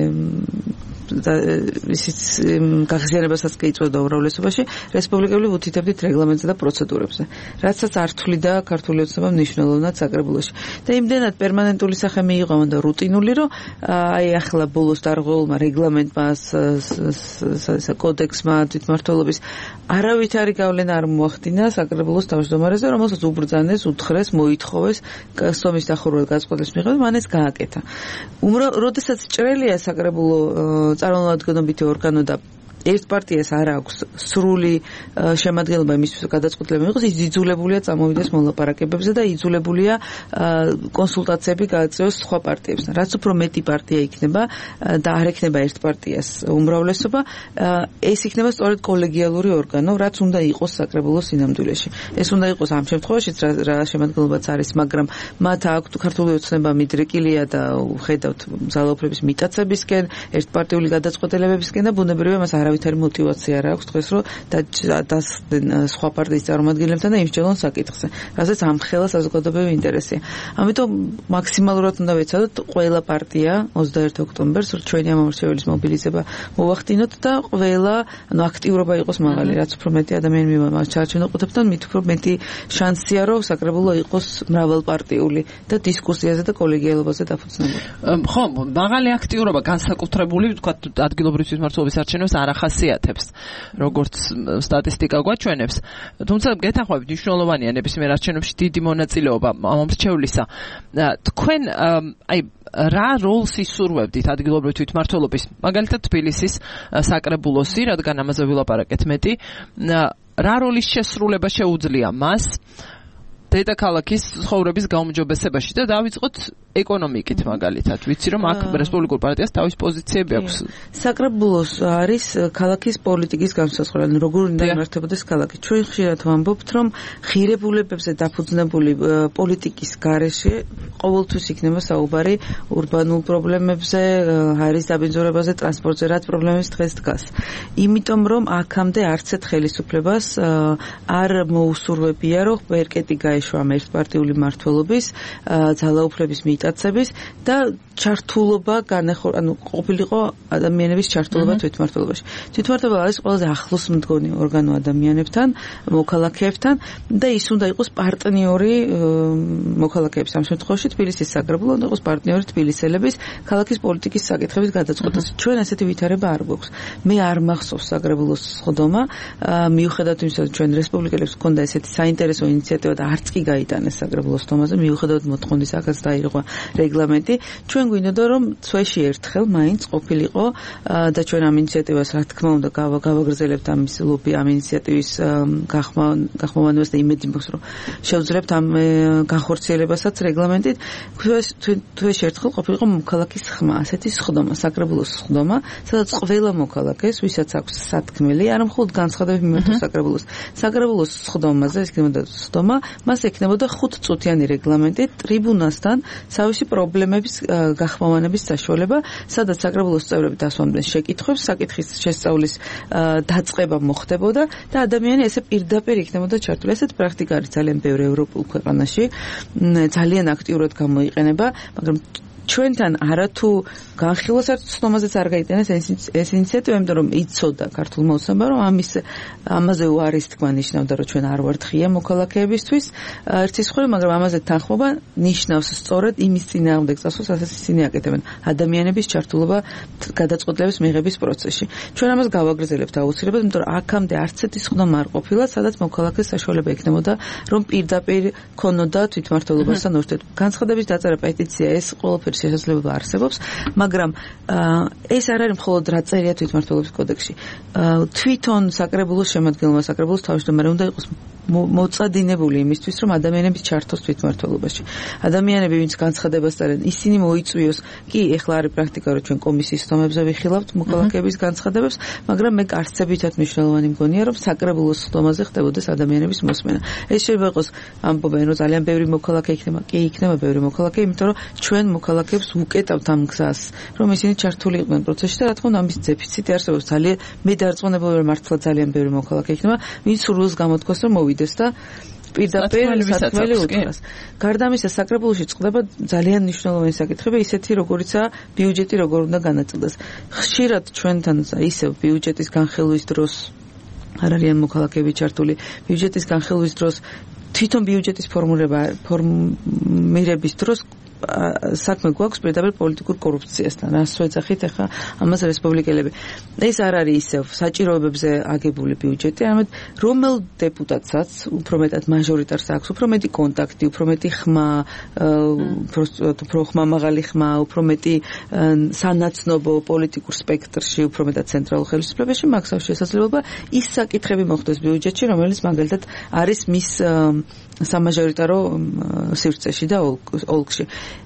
ისიც გახსენებასაც კი იწვევდა უმრავლესობაში რესპუბლიკელი უთითებდით რეგლამენტზე და პროცედურებზე რაცაც არ თვლიდა ქართული ოცნება მნიშვნელოვნად საკრებულოში და იმდენად პერმანენტული სახე მიიღო და რუტინული რომ აი ახლა ბოლოს დარღვეულმა რეგლამენტმა კოდექსმა თვითმმართველობის არავითარი გავლენა არ მოახდინა საკრებულოს თავმჯდომარეზე რომელსაც უბრძანეს უთხრეს მოითხოვეს სომის დახურვა გადაწყვეტილების მიღება მან ეს გააკეთა როდესაც ჭრელია საკრებულო წარმომადგენლობითი ორგანო და ერთ პარტიას არ აქვს სრული შემადგენლობა იმისთვის გადაწყვეტილება მიიღოს ის იძულებულია წამოვიდეს მოლაპარაკებებზე და იძულებულია კონსულტაციები გააწევოს სხვა პარტიებთან რაც უფრო მეტი პარტია იქნება და არ ექნება ერთ პარტიას უმრავლესობა ეს იქნება სწორედ კოლეგიალური ორგანო რაც უნდა იყოს საკრებულოს სინამდვილეში ეს უნდა იყოს ამ შემთხვევაშიც რა შემადგენლობაც არის მაგრამ მათ აქვთ ქართული ოცნება მიდრეკილია და ხედავთ ძალაუფლების მიტაცებისკენ ერთპარტიული გადაწყვეტილებებისკენ და ბუნებრივია მას არ არავითარი мотивაცია არ აქვს დღეს, რომ დასხდნენ სხვა პარტიის წარმომადგენლებთან და იმსჯელონ საკითხზე, რასაც ამ ხელა საზოგადოებრივი ინტერესია. ამიტომ მაქსიმალურად უნდა ვეცადოთ ყველა პარტია 21 ოქტომბერს ჩვენი ამომრჩეველის მობილიზება მოვახდინოთ და ყველა აქტიურობა იყოს მაღალი, რაც უფრო მეტი ადამიანი მივამართოთ საარჩევნო მით უფრო მეტი შანსია რომ საკრებულო იყოს მრავალპარტიული და დისკუსიაზე და კოლეგიალობაზე დაფუძნებული. ხო, მაღალი აქტიურობა განსაკუთრებული ვთქვათ ადგილობრივი თვითმმართველობის არჩევნებს არ ახასიათებს, როგორც სტატისტიკა გვაჩვენებს. თუმცა გეთანხმებით მნიშვნელოვანია ნებისმიერ არჩევნებში დიდი მონაწილეობა მომრჩევლისა. თქვენ აი რა როლს ისურვებდით ადგილობრივი თვითმმართველობის, მაგალითად თბილისის საკრებულოსი, რადგან ამაზე ვილაპარაკეთ მეტი, რა როლის შესრულება შეუძლია მას დედაქალაქის ცხოვრების გაუმჯობესებაში და დავიწყოთ ეკონომიკით მაგალითად. ვიცი რომ აქ რესპუბლიკურ პარტიას თავის პოზიციები აქვს. საკრებულოს არის ქალაქის პოლიტიკის განსაზღვრელი, როგორ უნდა იმართებოდეს ქალაქი. ჩვენ ხშირად ვამბობთ, რომ ღირებულებებზე დაფუძნებული პოლიტიკის გარეშე ყოველთვის იქნება საუბარი ურბანულ პრობლემებზე, ჰაერის დაბინძურებაზე, ტრანსპორტზე, რაც პრობლემის დღეს დგას. იმიტომ რომ აქამდე არც ერთ ხელისუფლებას არ მოუსურვებია, რომ ბერკეტი გაეშვა ერთპარტიული მმართველობის, ძალაუფლების მიტაცების და ჩართულობა ყოფილიყო ადამიანების ჩართულობა თვითმმართველობაში. თვითმმართველობა არის ყველაზე ახლოს მდგომი ორგანო ადამიანებთან, მოქალაქეებთან და ის უნდა იყოს პარტნიორი მოქალაქეებს. ამ შემთხვევაში თბილისის საკრებულო უნდა იყოს პარტნიორი თბილისელების ქალაქის პოლიტიკის საკითხების გადაწყვეტას. ჩვენ ასეთი ვითარება არ გვაქვს. მე არ მახსოვს საკრებულოს სხდომა, მიუხედავად იმისა, რომ ჩვენ რესპუბლიკელებს ჰქონდა ესეთი საინტერესო ინიციატივა და არც კი გაიტანეს საკრებულოს სხდომაზე, მიუხედავად მოთხოვნის აქაც დაირღვა რეგლამენტი. ჩვენ გვინდოდა რომ წვეში ერთხელ მაინც ყოფილიყო და ჩვენ ამ ინიციატივას რა თქმა უნდა გავაგრძელებთ ამის ლობი ამ ინიციატივის გახმოვანებას და იმედი მაქვს რომ შევძლებთ ამ განხორციელებასაც რეგლამენტით. წვეში ერთხელ ყოფილიყო მოქალაქის ხმა, ასეთი სხდომა, საკრებულოს სხდომა, სადაც ყველა მოქალაქეს, ვისაც აქვს სათქმელი, არ მხოლოდ განცხადები მიმართოს საკრებულოს სხდომაზე, ეს იქნებოდა სხდომა, მას ექნებოდა 5 წუთიანი რეგლამენტი ტრიბუნასთან თავისი პრობლემების გახმოვანების საშუალება, სადაც საკრებულოს წევრები დასვამდნენ შეკითხვებს, საკითხის შესწავლის დაწყება მოხდებოდა და ადამიანი ესე პირდაპირ იქნებოდა ჩართული. ესეთ პრაქტიკა არის ძალიან ბევრ ევროპულ ქვეყანაში, ძალიან აქტიურად გამოიყენება, მაგრამ ჩვენთან არათუ განხილვას არც ცნობაზეც არ გაიტანეს ეს ინიციატივა, იმიტომ რომ იცოდა ქართულ მოსამბა, რომ ამაზე უარის თქმა ნიშნავდა, რომ ჩვენ არ ვართ ღია მოქალაქეებისთვის ერთის მხრივ, მაგრამ ამაზე თანხმობა ნიშნავს სწორედ იმის წინააღმდეგ წასვლას, რასაც ისინი აკეთებენ, ადამიანების ჩართულობა გადაწყვეტილების მიღების პროცესში. ჩვენ ამას გავაგრძელებთ აუცილებლად, იმიტომ რომ აქამდე არც ერთი სხდომა არ ყოფილა, სადაც მოქალაქეს საშუალება ექნებოდა, რომ პირდაპირ ქონოდა თვითმმართველობასთან ურთიერთობა. განცხადების დაწერა, პეტიცია, ეს ყველაფერი შესაძლებლობა არსებობს, მაგრამ ეს არ არის მხოლოდ რა წერია თვითმმართველობის კოდექსში. თვითონ საკრებულოს შემადგენლობა, საკრებულოს თავმჯდომარე უნდა იყოს მოწადინებული იმისთვის, რომ ადამიანები ჩართოს თვითმმართველობაში. ადამიანები, ვინც განცხადებას წერენ, ისინი მოიწვიოს. კი, ეხლა არის პრაქტიკა, რომ ჩვენ კომისიის სხდომებზე ვიხილავთ მოქალაქეების განცხადებებს, მაგრამ მე არცებითად მნიშვნელოვანი მგონია, რომ საკრებულოს სხდომაზე ხდებოდეს ადამიანების მოსმენა. ეს შეიძლება იყოს ამბობენ, რომ ძალიან ბევრი მოქალაქე იქნება, კი იქნება ბევრი მოქალაქე, იმიტომ რომ ჩვენ მოქალაქეებს უკეტავთ ამ გზას, რომ ისინი ჩართული იყვნენ პროცესში და რა თქმა უნდა ამის დეფიციტი არსებობს. ძალიან მე დარწმუნებული ვარ, მართლა ძალიან ბევრი მოქალაქე იქნება, ვინც სურვილს გამოთქვას, რომ მოვიდეს და პირდაპირ სათქმელი უთხრას. გარდა ამისა, საკრებულოში წყდება ძალიან მნიშვნელოვანი საკითხები, ისეთი როგორიცაა ბიუჯეტი როგორ უნდა განაწილდეს. ხშირად ჩვენთან ისევ ბიუჯეტის განხილვის დროს არ არიან მოქალაქეები ჩართული. ბიუჯეტის განხილვის დროს თვითონ ბიუჯეტის ფორმირების დროს საქმე გვაქვს პირდაპირ პოლიტიკურ კორუფციასთან. რას ვეძახით ახლა ამას რესპუბლიკელები. ეს არ არის ისევ საჭიროებებზე აგებული ბიუჯეტი, არამედ რომელ დეპუტატსაც უფრო მეტად მაჟორიტარს აქვს, უფრო მეტი კონტაქტი, უფრო მეტი ხმა, უფრო ხმამაღალი ხმა, უფრო მეტი სანაცნობო პოლიტიკურ სპექტრში, უფრო მეტად ცენტრალურ ხელისუფლებაში მაქვს შესაძლებლობა ის საკითხები მოხდეს ბიუჯეტში, რომელიც მაგალითად არის მის სამაჟორიტარო სივრცეში და ოლქში.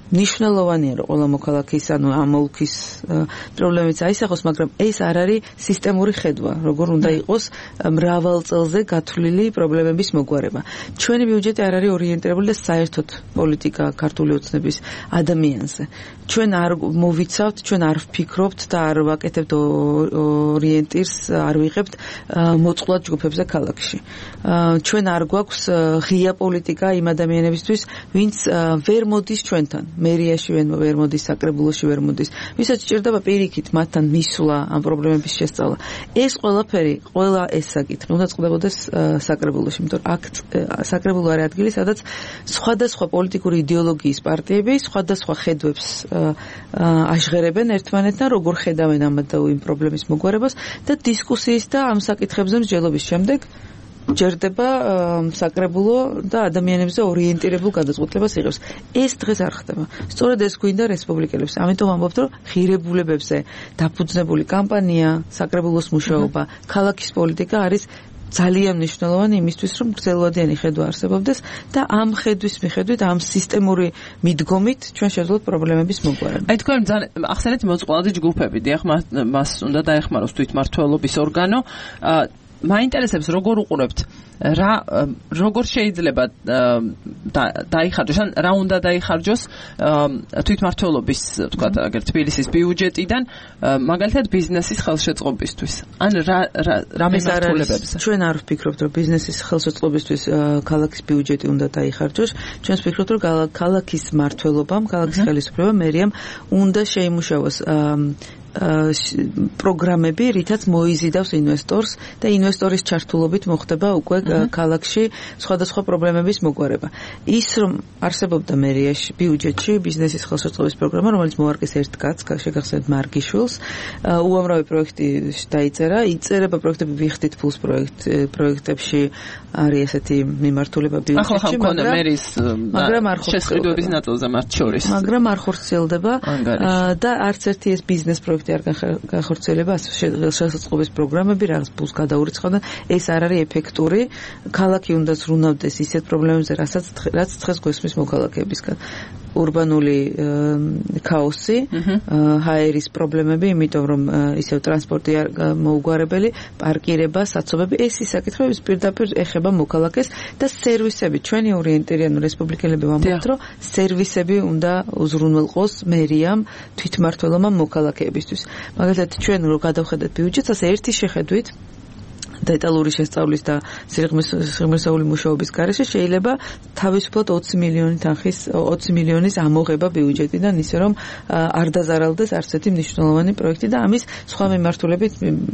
ნიშნულოვანია რომ ყველა მოქალაქის ანუ ამ ოლქის პრობლემებს აისახოს, მაგრამ ეს არ არის სისტემური ხედვა, როგორ უნდა იყოს მრავალ წელზე გათვლილი პრობლემების მოგვარება. ჩვენი ბიუჯეტი არ არის ორიენტირებული და საერთოდ პოლიტიკა ქართული ოცნების ადამიანზე. ჩვენ არ მოვიცავთ, ჩვენ არ ვფიქრობთ და არ ვაკეთებთ ორიენტირს, არ ვიღებთ მოწყვლად ჯგუფებზე ქალაქში. ჩვენ არ გვაქვს ღია პოლიტიკა იმ ადამიანებისთვის, ვინც ვერ მოდის ჩვენთან. მერიაში ვერ მოდის, საკრებულოში ვერ მოდის. ვისაც სჭირდება პირიქით მათთან მისვლა, ამ პრობლემების შესწავლა. ეს ყველაფერი, ყველა ეს საკითხი უნდა წყდებოდეს საკრებულოში, იმიტომ რომ აქ საკრებულო არის ადგილი, სადაც სხვადასხვა პოლიტიკური იდეოლოგიის პარტიები სხვადასხვა ხედვებს აშღერებენ ერთმანეთთან, როგორ ხედავენ ამ და იმ პრობლემის მოგვარებას და დისკუსიის და ამ საკითხებზე მსჯელობის შემდეგ ჯერდება საკრებულო და ადამიანებზე ორიენტირებულ გადაწყვეტილებას იღებს. ეს დღეს არ ხდება. სწორედ ეს გვინდა რესპუბლიკელებს. ამიტომ ამბობთ, რომ ღირებულებებზე დაფუძნებული კამპანია, საკრებულოს მუშაობა, ქალაქის პოლიტიკა არის ძალიან მნიშვნელოვანი იმისთვის, რომ გრძელვადიანი ხედვა არსებობდეს და ამ ხედვის მიხედვით, ამ სისტემური მიდგომით ჩვენ შევძლოთ პრობლემების მოგვარება. აი თქვენ ახსენეთ მოწყვლადი ჯგუფები, დიახ, მას უნდა დაეხმაროს თვითმმართველობის ორგანო. მაინტერესებს როგორ უყურებთ როგორ შეიძლება დაიხარჯოს ან რა უნდა დაიხარჯოს თვითმმართველობის თქვათ აგერ თბილისის ბიუჯეტიდან მაგალითად ბიზნესის ხელშეწყობისთვის ან რა მემართულებებზე ჩვენ არ ვფიქრობთ რომ ბიზნესის ხელშეწყობისთვის ქალაქის ბიუჯეტი უნდა დაიხარჯოს ჩვენ ვფიქრობთ რომ ქალაქის მმართველობამ ქალაქის ხელისუფლებამ მერიამ უნდა შეიმუშაოს პროგრამები, რითაც მოიზიდავს ინვესტორს და ინვესტორის ჩართულობით მოხდება უკვე ქალაქში სხვადასხვა პრობლემების მოგვარება. ის რომ არსებობდა მერიაში ბიუჯეტში ბიზნესის ხელშეწყობის პროგრამა, რომელიც მოარგეს ერთ კაცს, შეგახსენებთ მარგიშვილს, უამრავი პროექტი დაიწერა, იწერება პროექტები ვიხდით ფულს პროექტებში არის ესეთი მიმართულება ბიუჯეტში, მაგრამ არ შესყიდვების ნაწილზე მათ შორის. მაგრამ არ ხორციელდება და არც ერთი ეს ბიზნეს პროექტი არ განხორციელება შესაძლებლობის პროგრამები რაღაც ფულს გადაურიცხავდა ეს არ არის ეფექტური ქალაქი უნდა ზრუნავდეს ისეთ პრობლემებზე რაც დღეს გვესმის მოქალაქეებისგან урбанული ქაოსი, ჰაერის პრობლემები, იმიტომ რომ ისევ ტრანსპორტი არ მოუგვარებელი, პარკირება, საცობები, ეს ის საკითხები პირდაპირ ეხება მოქალაქეს და სერვისები. ჩვენი ორიენტირიანი რესპუბლიკელები ვამბობთ, რომ სერვისები უნდა უზრუნველყოს მერიამ თვითმმართველობამ მოქალაქეებისთვის. მაგალითად, ჩვენ რო გადავხედეთ ბიუჯეტს, ასე ერთი შეხედვით დეტალური შესწავლის და სიღრმისეული მუშაობის გარეშე შეიძლება თავისუფლად 20 მილიონი თანხის 20 მილიონის ამოღება ბიუჯეტიდან ისე რომ არ დაზარალდეს არც ერთი მნიშვნელოვანი პროექტი და ამის სხვა მიმართულებით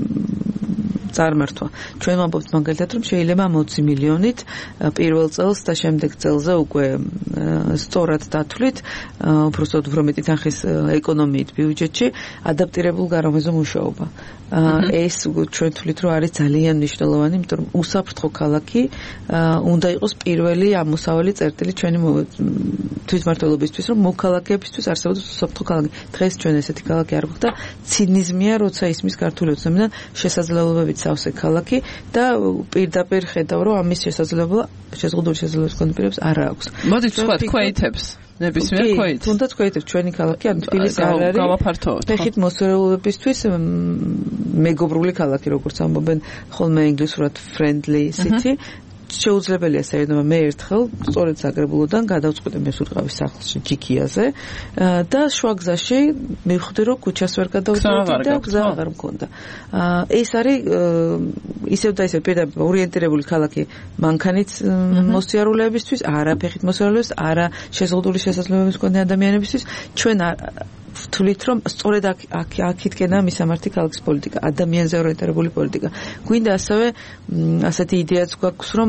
წარმართვა. ჩვენ ვამბობთ მაგალითად რომ შეიძლება 20 მილიონით პირველ წელს და შემდეგ წელზე უკვე სწორად დათვლით უბრალოდ უფრო მეტი თანხის ეკონომიით ბიუჯეტში ადაპტირებულ გარემოზე მუშაობა. ეს ჩვენ თვლით რომ არის ძალიან მნიშვნელოვანი, იმიტომ რომ უსაფრთხო ქალაქი უნდა იყოს პირველი ამოსავალი წერტილი ჩვენი თვითმმართველობისთვის, რომ მოქალაქეებისთვის არსებობს უსაფრთხო ქალაქი. დღეს ჩვენ ესეთი ქალაქი არ გვაქვს და ცინიზმია, როცა ისმის ქართული ოცნებიდან შესაძლებლობებით სავსე ქალაქი და პირდაპირ ხედავ, რომ ამის შეზღუდული შესაძლებლობის მქონე პირებს არ აქვს. მოდით ვთქვათ ქვეითებს. ნებისმიერ ქვეითს. თუნდაც ქვეითებს ჩვენი ქალაქი ან თბილისი არ არის. გავაფართოვოთ. ფეხით მოსწრებულებისთვის მეგობრული ქალაქი, როგორც ამბობენ ხოლმე ინგლისურად friendly city. შეუძლებელია საერთოდ მე ერთხელ სწორედ საკრებულოდან გადავწყვიტე მესურყავის სახლში ჯიქიაზე და შუაგზაში მივხვდი რომ ქუჩას ვერ გადავწყვიტე და გზა აღარ მქონდა. ეს არის ისევ და ისევ პირდაპირ ორიენტირებული ქალაქი მანქანით მოსიარულეებისთვის, არა ფეხით მოსიარულეებისთვის, არა შეზღუდული შესაძლებლობების მქონე ადამიანებისთვის. ჩვენ ვთვლით რომ სწორედ აქეთკენა მისამართი ქალაქის პოლიტიკა, ადამიანზე ორიენტირებული პოლიტიკა. გვინდა ასევე ასეთი იდეაც გვაქვს რომ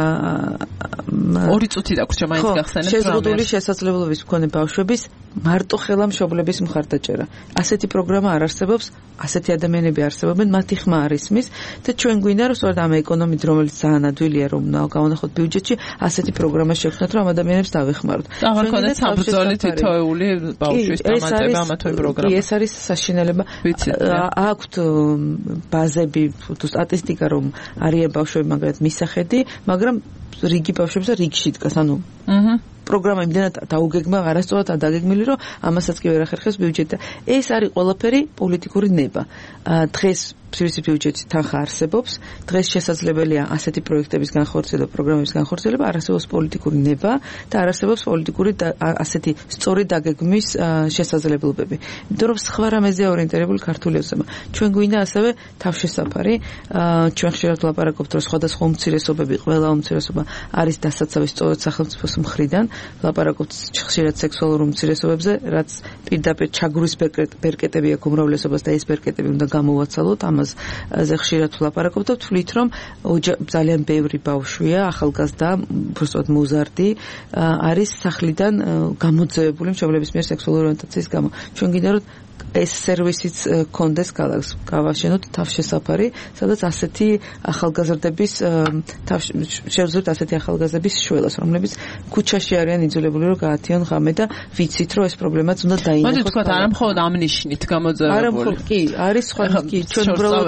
ორი წუთი დაგვრჩა მაინც გახსენებთ შეზღუდული შესაძლებლობის მქონე ბავშვების მარტო ხელა მშობლების მხარდაჭერა. ასეთი პროგრამა არ არსებობს, ასეთი ადამიანები არსებობენ, მათი ხმა არ ისმის და ჩვენ გვინდა რომ სწორედ ამ ეკონომით, რომელიც ძალიან ადვილია რომ გავანახოთ ბიუჯეტში, ასეთი პროგრამა შევქმნათ, რომ ადამიანებს დავეხმაროთ. აღარ ქონდეს საბრძოლი თითოეული ბავშვის დამატება ამა თუ იმ პროგრამას. ეს არის საშინელება. აქვთ ბაზები თუ სტატისტიკა რომ არიან ბავშვები, მაგრამ მისახედი, მაგრამ რიგი ბავშვებს რიგში დგას, ანუ პროგრამა იმდენად დაუგეგმა, არასწორად დაგეგმილი, რომ ამასაც კი ვერ ახერხებს ბიუჯეტი. ეს არის ყველაფერი პოლიტიკური ნება. დღეს სვისი ბიუჯეტი თანხა არსებობს. დღეს შესაძლებელია ასეთი პროექტების განხორციელება, პროგრამების განხორციელება, არასებობს პოლიტიკური ნება და არასებობს პოლიტიკური ასეთი სწორი დაგეგმვის შესაძლებლობები. იმიტომ რომ სხვა რამეზე ორიენტირებული ქართული ოცნება. ჩვენ გვინდა ასევე თავშესაფარი. ჩვენ ხშირად ვლაპარაკობთ, რომ სხვადასხვა უმცირესობები, ყველა უმცირესობა არის დასაცავი სწორედ სახელმწიფოს მხრიდან. ვლაპარაკობთ ხშირად სექსუალურ უმცირესობებზე, რაც პირდაპირ ჩაგვრვის ბერკეტები აქვს უმრავლესობას და ეს ბერკეტები უნდა გამოვაცალოთ. ამაზე ხშირად ვლაპარაკობთ და ვთვლით, რომ ძალიან ბევრი ბავშვია, ახალგაზრდა, უბრალოდ მოზარდი არის სახლიდან გამოძევებული მშობლების მიერ სექსუალური ორიენტაციის გამო. ჩვენ გინდა რომ ეს სერვისიც კონდეს ქალაქს, გავაშენოთ თავშესაფარი, სადაც ასეთი ახალგაზრდების შევძლოთ ასეთი ახალგაზრდების შველას, რომლებიც ქუჩაში არიან იძულებული რომ გაათიონ ღამე და ვიცით რომ ეს პრობლემაც უნდა დაინახოს. მოდი თქვათ, არა მხოლოდ ამ ნიშნით გამოძევებული. არა მხოლოდ კი, არის სხვა კი, ჩვენ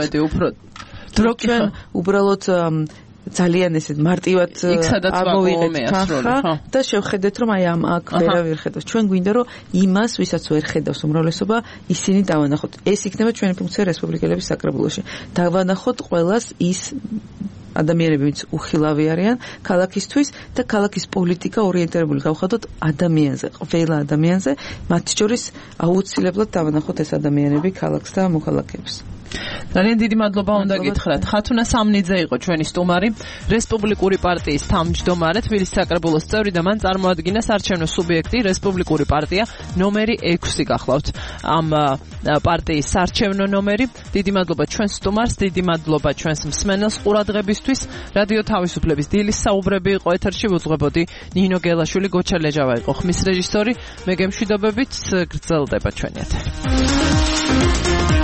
უბრალოდ ძალიან ესეთ მარტივად ამოვიღეთ თანხა და შევხედეთ რომ აი ამ აქ ვერავინ ხედავს. ჩვენ გვინდა რომ იმას, ვისაც ვერ ხედავს უმრავლესობა, ისინი დავანახოთ. ეს იქნება ჩვენი ფუნქცია რესპუბლიკელების საკრებულოში. დავანახოთ ყველას ის ადამიანები, ვინც უხილავი არიან ქალაქისთვის და ქალაქის პოლიტიკა ორიენტირებული გავხადოთ ადამიანზე, ყველა ადამიანზე, მათ შორის აუცილებლად დავანახოთ ეს ადამიანები ქალაქს და მოქალაქეებს. ძალიან დიდი მადლობა უნდა გითხრათ. ხათუნა სამნიძე იყო ჩვენი სტუმარი, რესპუბლიკური პარტიის თავმჯდომარე, თბილისის საკრებულოს წევრი და მან წარმოადგინა საარჩევნო სუბიექტი რესპუბლიკური პარტია ნომერი 6 გახლავთ. ამ პარტიის საარჩევნო ნომერი. დიდი მადლობა ჩვენს სტუმარს, დიდი მადლობა ჩვენს მსმენელს ყურადღებისთვის. რადიო თავისუფლების დილის საუბრები იყო ეთერში, ვუძღვებოდი ნინო გელაშვილი, გოჩა ლეჯავა იყო ხმის რეჟისორი. მე გემშვიდობებით, გრძელდება ჩვენი ეთერი.